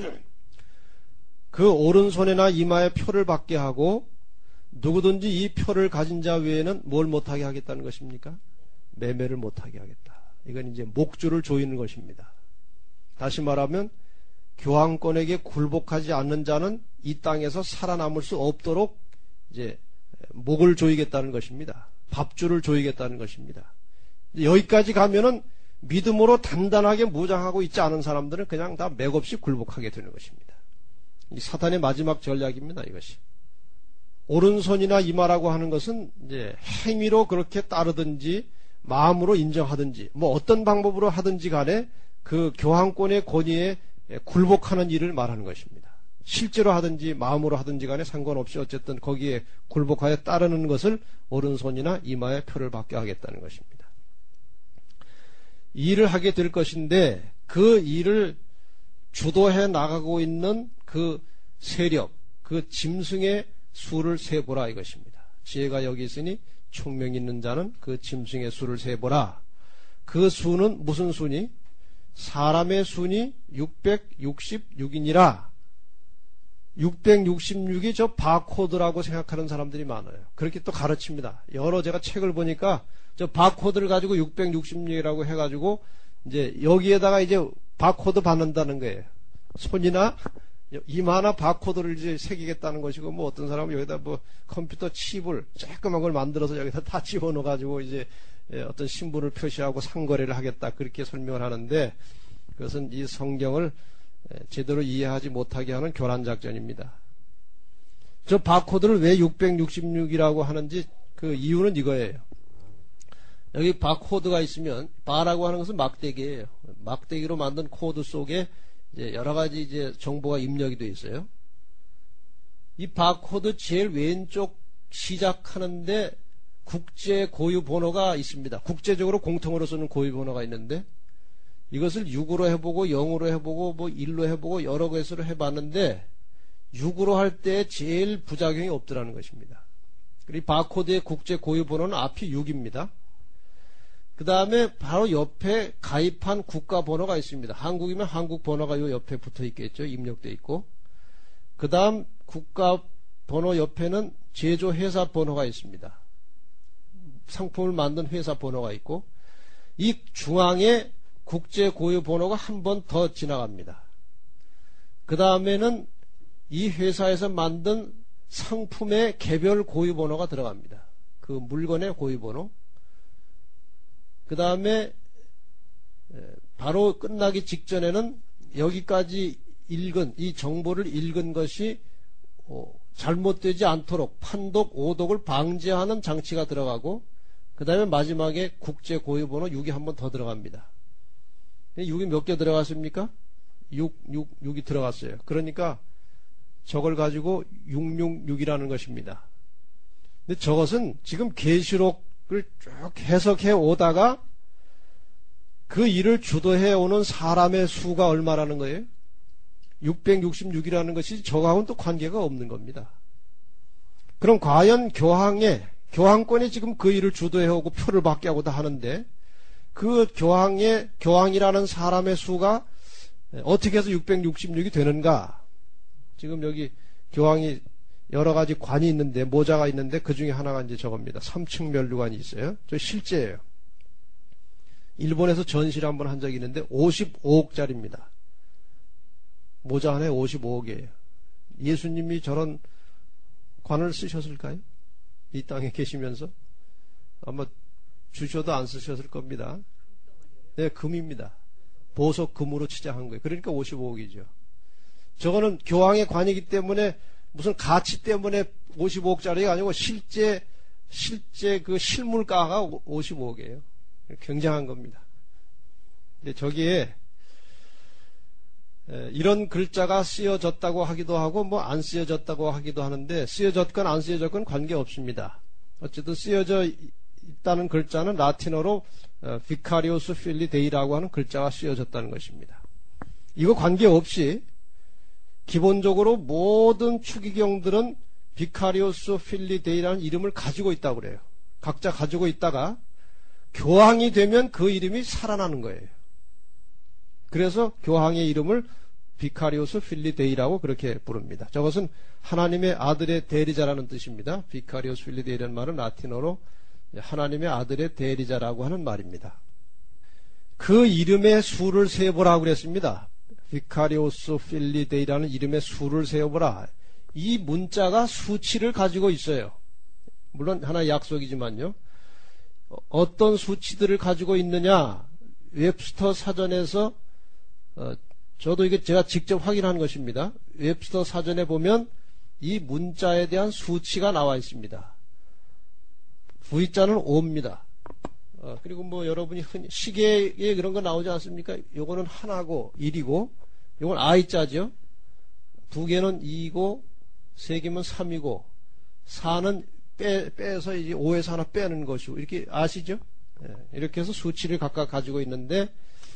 그 오른손이나 이마에 표를 받게 하고 누구든지 이 표를 가진 자 외에는 뭘 못하게 하겠다는 것입니까? 매매를 못하게 하겠다. 이건 이제 목줄을 조이는 것입니다. 다시 말하면 교황권에게 굴복하지 않는 자는 이 땅에서 살아남을 수 없도록 이제 목을 조이겠다는 것입니다. 밥줄을 조이겠다는 것입니다. 여기까지 가면은 믿음으로 단단하게 무장하고 있지 않은 사람들은 그냥 다 맥없이 굴복하게 되는 것입니다. 이 사탄의 마지막 전략입니다. 이것이 오른손이나 이마라고 하는 것은 이제 행위로 그렇게 따르든지 마음으로 인정하든지 뭐 어떤 방법으로 하든지 간에 그 교황권의 권위에 굴복하는 일을 말하는 것입니다. 실제로 하든지 마음으로 하든지 간에 상관없이 어쨌든 거기에 굴복하여 따르는 것을 오른손이나 이마에 표를 받게 하겠다는 것입니다. 이 일을 하게 될 것인데 그 일을 주도해 나가고 있는 그 세력, 그 짐승의 수를 세보라 이것입니다. 지혜가 여기 있으니 총명 있는 자는 그 짐승의 수를 세보라. 그 수는 무슨 수니? 사람의 수니 육백육십육이니라. 육백육십육이 저 바코드라고 생각하는 사람들이 많아요. 그렇게 또 가르칩니다. 여러 제가 책을 보니까 저 바코드를 가지고 육백육십육이라고 해가지고 이제 여기에다가 이제 바코드 받는다는 거예요. 손이나 이마나 바코드를 이제 새기겠다는 것이고, 뭐 어떤 사람은 여기다 뭐 컴퓨터 칩을 조그만 걸 만들어서 여기다 다 집어넣어가지고 이제 어떤 신분을 표시하고 상거래를 하겠다 그렇게 설명을 하는데 그것은 이 성경을 제대로 이해하지 못하게 하는 교란 작전입니다. 저 바코드를 왜 육백육십육이라고 하는지 그 이유는 이거예요. 여기 바코드가 있으면 바라고 하는 것은 막대기예요. 막대기로 만든 코드 속에 이제 여러 가지 이제 정보가 입력이 되어 있어요. 이 바코드 제일 왼쪽 시작하는데 국제 고유 번호가 있습니다. 국제적으로 공통으로 쓰는 고유 번호가 있는데 이것을 육으로 해보고 영으로 해보고 뭐 일로 해보고 여러 개수로 해봤는데 육으로 할 때 제일 부작용이 없더라는 것입니다. 이 바코드의 국제 고유 번호는 앞이 육입니다. 그 다음에 바로 옆에 가입한 국가 번호가 있습니다. 한국이면 한국 번호가 요 옆에 붙어 있겠죠. 입력되어 있고. 그 다음 국가 번호 옆에는 제조 회사 번호가 있습니다. 상품을 만든 회사 번호가 있고, 이 중앙에 국제 고유 번호가 한 번 더 지나갑니다. 그 다음에는 이 회사에서 만든 상품의 개별 고유 번호가 들어갑니다. 그 물건의 고유 번호. 그 다음에 바로 끝나기 직전에는 여기까지 읽은 이 정보를 읽은 것이 잘못되지 않도록 판독, 오독을 방지하는 장치가 들어가고, 그 다음에 마지막에 국제 고유번호 육이 한 번 더 들어갑니다. 육이 몇 개 들어갔습니까? 육, 육, 육이 들어갔어요. 그러니까 저걸 가지고 육육육이라는 것입니다. 근데 저것은 지금 계시록을 그걸 쭉 해석해 오다가 그 일을 주도해 오는 사람의 수가 얼마라는 거예요? 육백육십육이라는 것이 저하고는 또 관계가 없는 겁니다. 그럼 과연 교황에, 교황권이 지금 그 일을 주도해 오고 표를 받게 하고 다 하는데 그 교황의, 교황이라는 사람의 수가 어떻게 해서 육백육십육이 되는가? 지금 여기 교황이 여러 가지 관이 있는데, 모자가 있는데 그 중에 하나가 이제 저겁니다. 삼층 면류관이 있어요. 저 실제예요. 일본에서 전시를 한번 한 적이 있는데 오십오억짜리입니다. 모자 하나에 오십오억이에요. 예수님이 저런 관을 쓰셨을까요? 이 땅에 계시면서? 아마 주셔도 안 쓰셨을 겁니다. 네, 금입니다. 보석 금으로 치장한 거예요. 그러니까 오십오억이죠. 저거는 교황의 관이기 때문에 무슨 가치 때문에 오십오억짜리가 아니고 실제, 실제 그 실물가가 오십오억이에요. 굉장한 겁니다. 근데 저기에 이런 글자가 쓰여졌다고 하기도 하고 뭐 안 쓰여졌다고 하기도 하는데 쓰여졌건 안 쓰여졌건 관계없습니다. 어쨌든 쓰여져 있다는 글자는 라틴어로 비카리오스 필리 데이라고 하는 글자가 쓰여졌다는 것입니다. 이거 관계없이 기본적으로 모든 추기경들은 비카리오스 필리 데이라는 이름을 가지고 있다고 그래요. 각자 가지고 있다가 교황이 되면 그 이름이 살아나는 거예요. 그래서 교황의 이름을 비카리오스 필리 데이라고 그렇게 부릅니다. 저것은 하나님의 아들의 대리자라는 뜻입니다. 비카리오스 필리 데이라는 말은 라틴어로 하나님의 아들의 대리자라고 하는 말입니다. 그 이름의 수를 세보라고 그랬습니다. 비카리오스 필리 데이라는 이름의 수를 세어보라. 이 문자가 수치를 가지고 있어요. 물론 하나의 약속이지만요. 어떤 수치들을 가지고 있느냐? 웹스터 사전에서 어, 저도 이게 제가 직접 확인한 것입니다. 웹스터 사전에 보면 이 문자에 대한 수치가 나와 있습니다. V자는 오입니다. 어, 그리고 뭐 여러분이 흔히 시계에 그런 거 나오지 않습니까? 요거는 하나고 일이고, 요건 I자죠. 두 개는 이고, 세 개면 삼이고, 사는 빼, 빼서 이제 오에서 하나 빼는 것이고, 이렇게 아시죠? 예, 이렇게 해서 수치를 각각 가지고 있는데,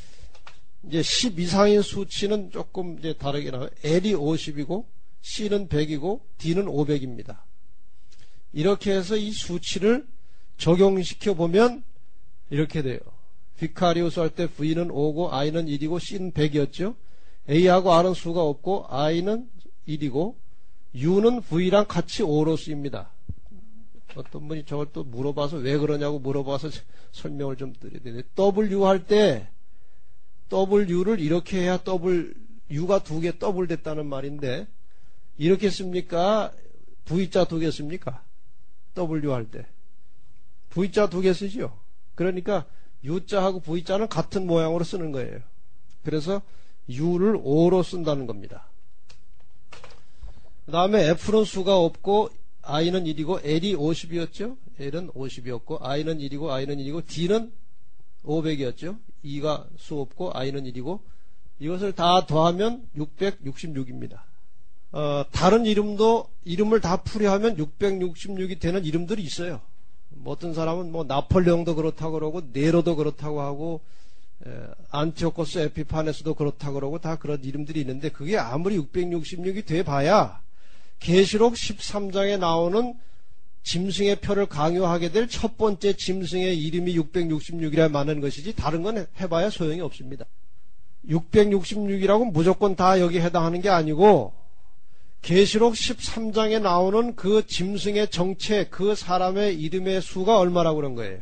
이제 십 이상인 수치는 조금 이제 다르게 나와요. L이 오십이고, C는 백이고, D는 오백입니다. 이렇게 해서 이 수치를 적용시켜 보면 이렇게 돼요. 비카리오스 할 때 V는 오고, I는 일이고, C는 백이었죠. A하고 R은 수가 없고, I는 일이고, U는 V랑 같이 오로 쓰입니다. 어떤 분이 저걸 또 물어봐서 왜 그러냐고 물어봐서 설명을 좀 드려야 되는데, W 할 때 W를 이렇게 해야 W, U가 두 개 더블 됐다는 말인데, 이렇게 씁니까? V자 두 개 씁니까? W 할 때. V자 두 개 쓰죠? 그러니까 U자하고 V자는 같은 모양으로 쓰는 거예요. 그래서 U를 오로 쓴다는 겁니다. 그 다음에 F는 수가 없고, I는 일이고, L이 오십이었죠? L은 오십이었고, I는 일이고, I는 일이고, D는 오백이었죠? E가 수 없고, I는 일이고, 이것을 다 더하면 육백육십육입니다. 어, 다른 이름도, 이름을 다 풀이하면 육백육십육이 되는 이름들이 있어요. 뭐 어떤 사람은 뭐 나폴레옹도 그렇다고 그러고, 네로도 그렇다고 하고, 에, 안티오코스 에피파네스도 그렇다고 그러고, 다 그런 이름들이 있는데, 그게 아무리 육백육십육이 돼 봐야, 계시록 십삼 장에 나오는 짐승의 표를 강요하게 될 첫 번째 짐승의 이름이 육백육십육이라 말하는 것이지, 다른 건 해봐야 소용이 없습니다. 육백육십육이라고 무조건 다 여기 해당하는 게 아니고, 계시록 십삼 장에 나오는 그 짐승의 정체, 그 사람의 이름의 수가 얼마라고 그런 거예요?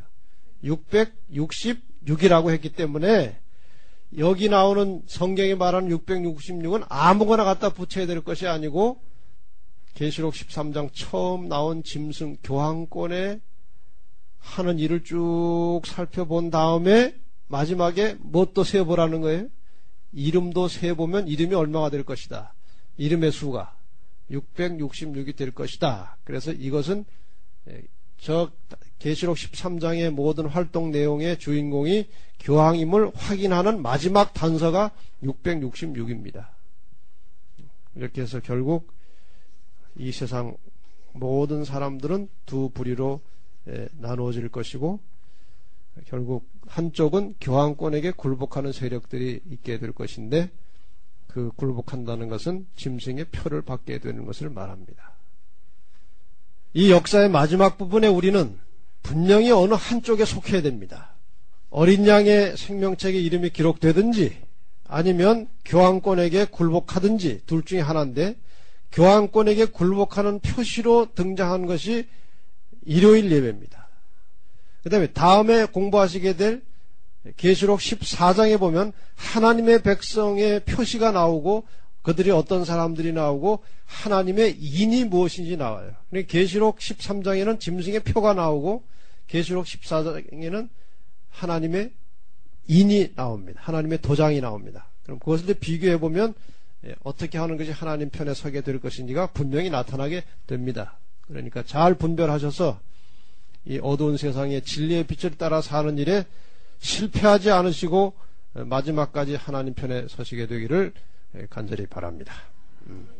육백육십육이라고 했기 때문에, 여기 나오는 성경이 말하는 육백육십육은 아무거나 갖다 붙여야 될 것이 아니고, 계시록 십삼 장 처음 나온 짐승 교황권에 하는 일을 쭉 살펴본 다음에 마지막에 뭣도 세어보라는 거예요? 이름도 세어보면 이름이 얼마가 될 것이다. 이름의 수가 육백육십육이 될 것이다. 그래서 이것은 저 계시록 십삼 장의 모든 활동 내용의 주인공이 교황임을 확인하는 마지막 단서가 육백육십육입니다. 이렇게 해서 결국 이 세상 모든 사람들은 두 부류로 나누어질 것이고 결국 한쪽은 교황권에게 굴복하는 세력들이 있게 될 것인데 그 굴복한다는 것은 짐승의 표를 받게 되는 것을 말합니다. 이 역사의 마지막 부분에 우리는 분명히 어느 한쪽에 속해야 됩니다. 어린 양의 생명책에 이름이 기록되든지 아니면 교황권에게 굴복하든지 둘 중에 하나인데 교황권에게 굴복하는 표시로 등장한 것이 일요일 예배입니다. 그 다음에 다음에 공부하시게 될 계시록 십사 장에 보면 하나님의 백성의 표시가 나오고 그들이 어떤 사람들이 나오고 하나님의 인이 무엇인지 나와요. 계시록 십삼 장에는 짐승의 표가 나오고 계시록 십사 장에는 하나님의 인이 나옵니다. 하나님의 도장이 나옵니다. 그럼 그것을 비교해 보면 어떻게 하는 것이 하나님 편에 서게 될 것인지가 분명히 나타나게 됩니다. 그러니까 잘 분별하셔서 이 어두운 세상의 진리의 빛을 따라 사는 일에 실패하지 않으시고 마지막까지 하나님 편에 서시게 되기를 간절히 바랍니다. 음.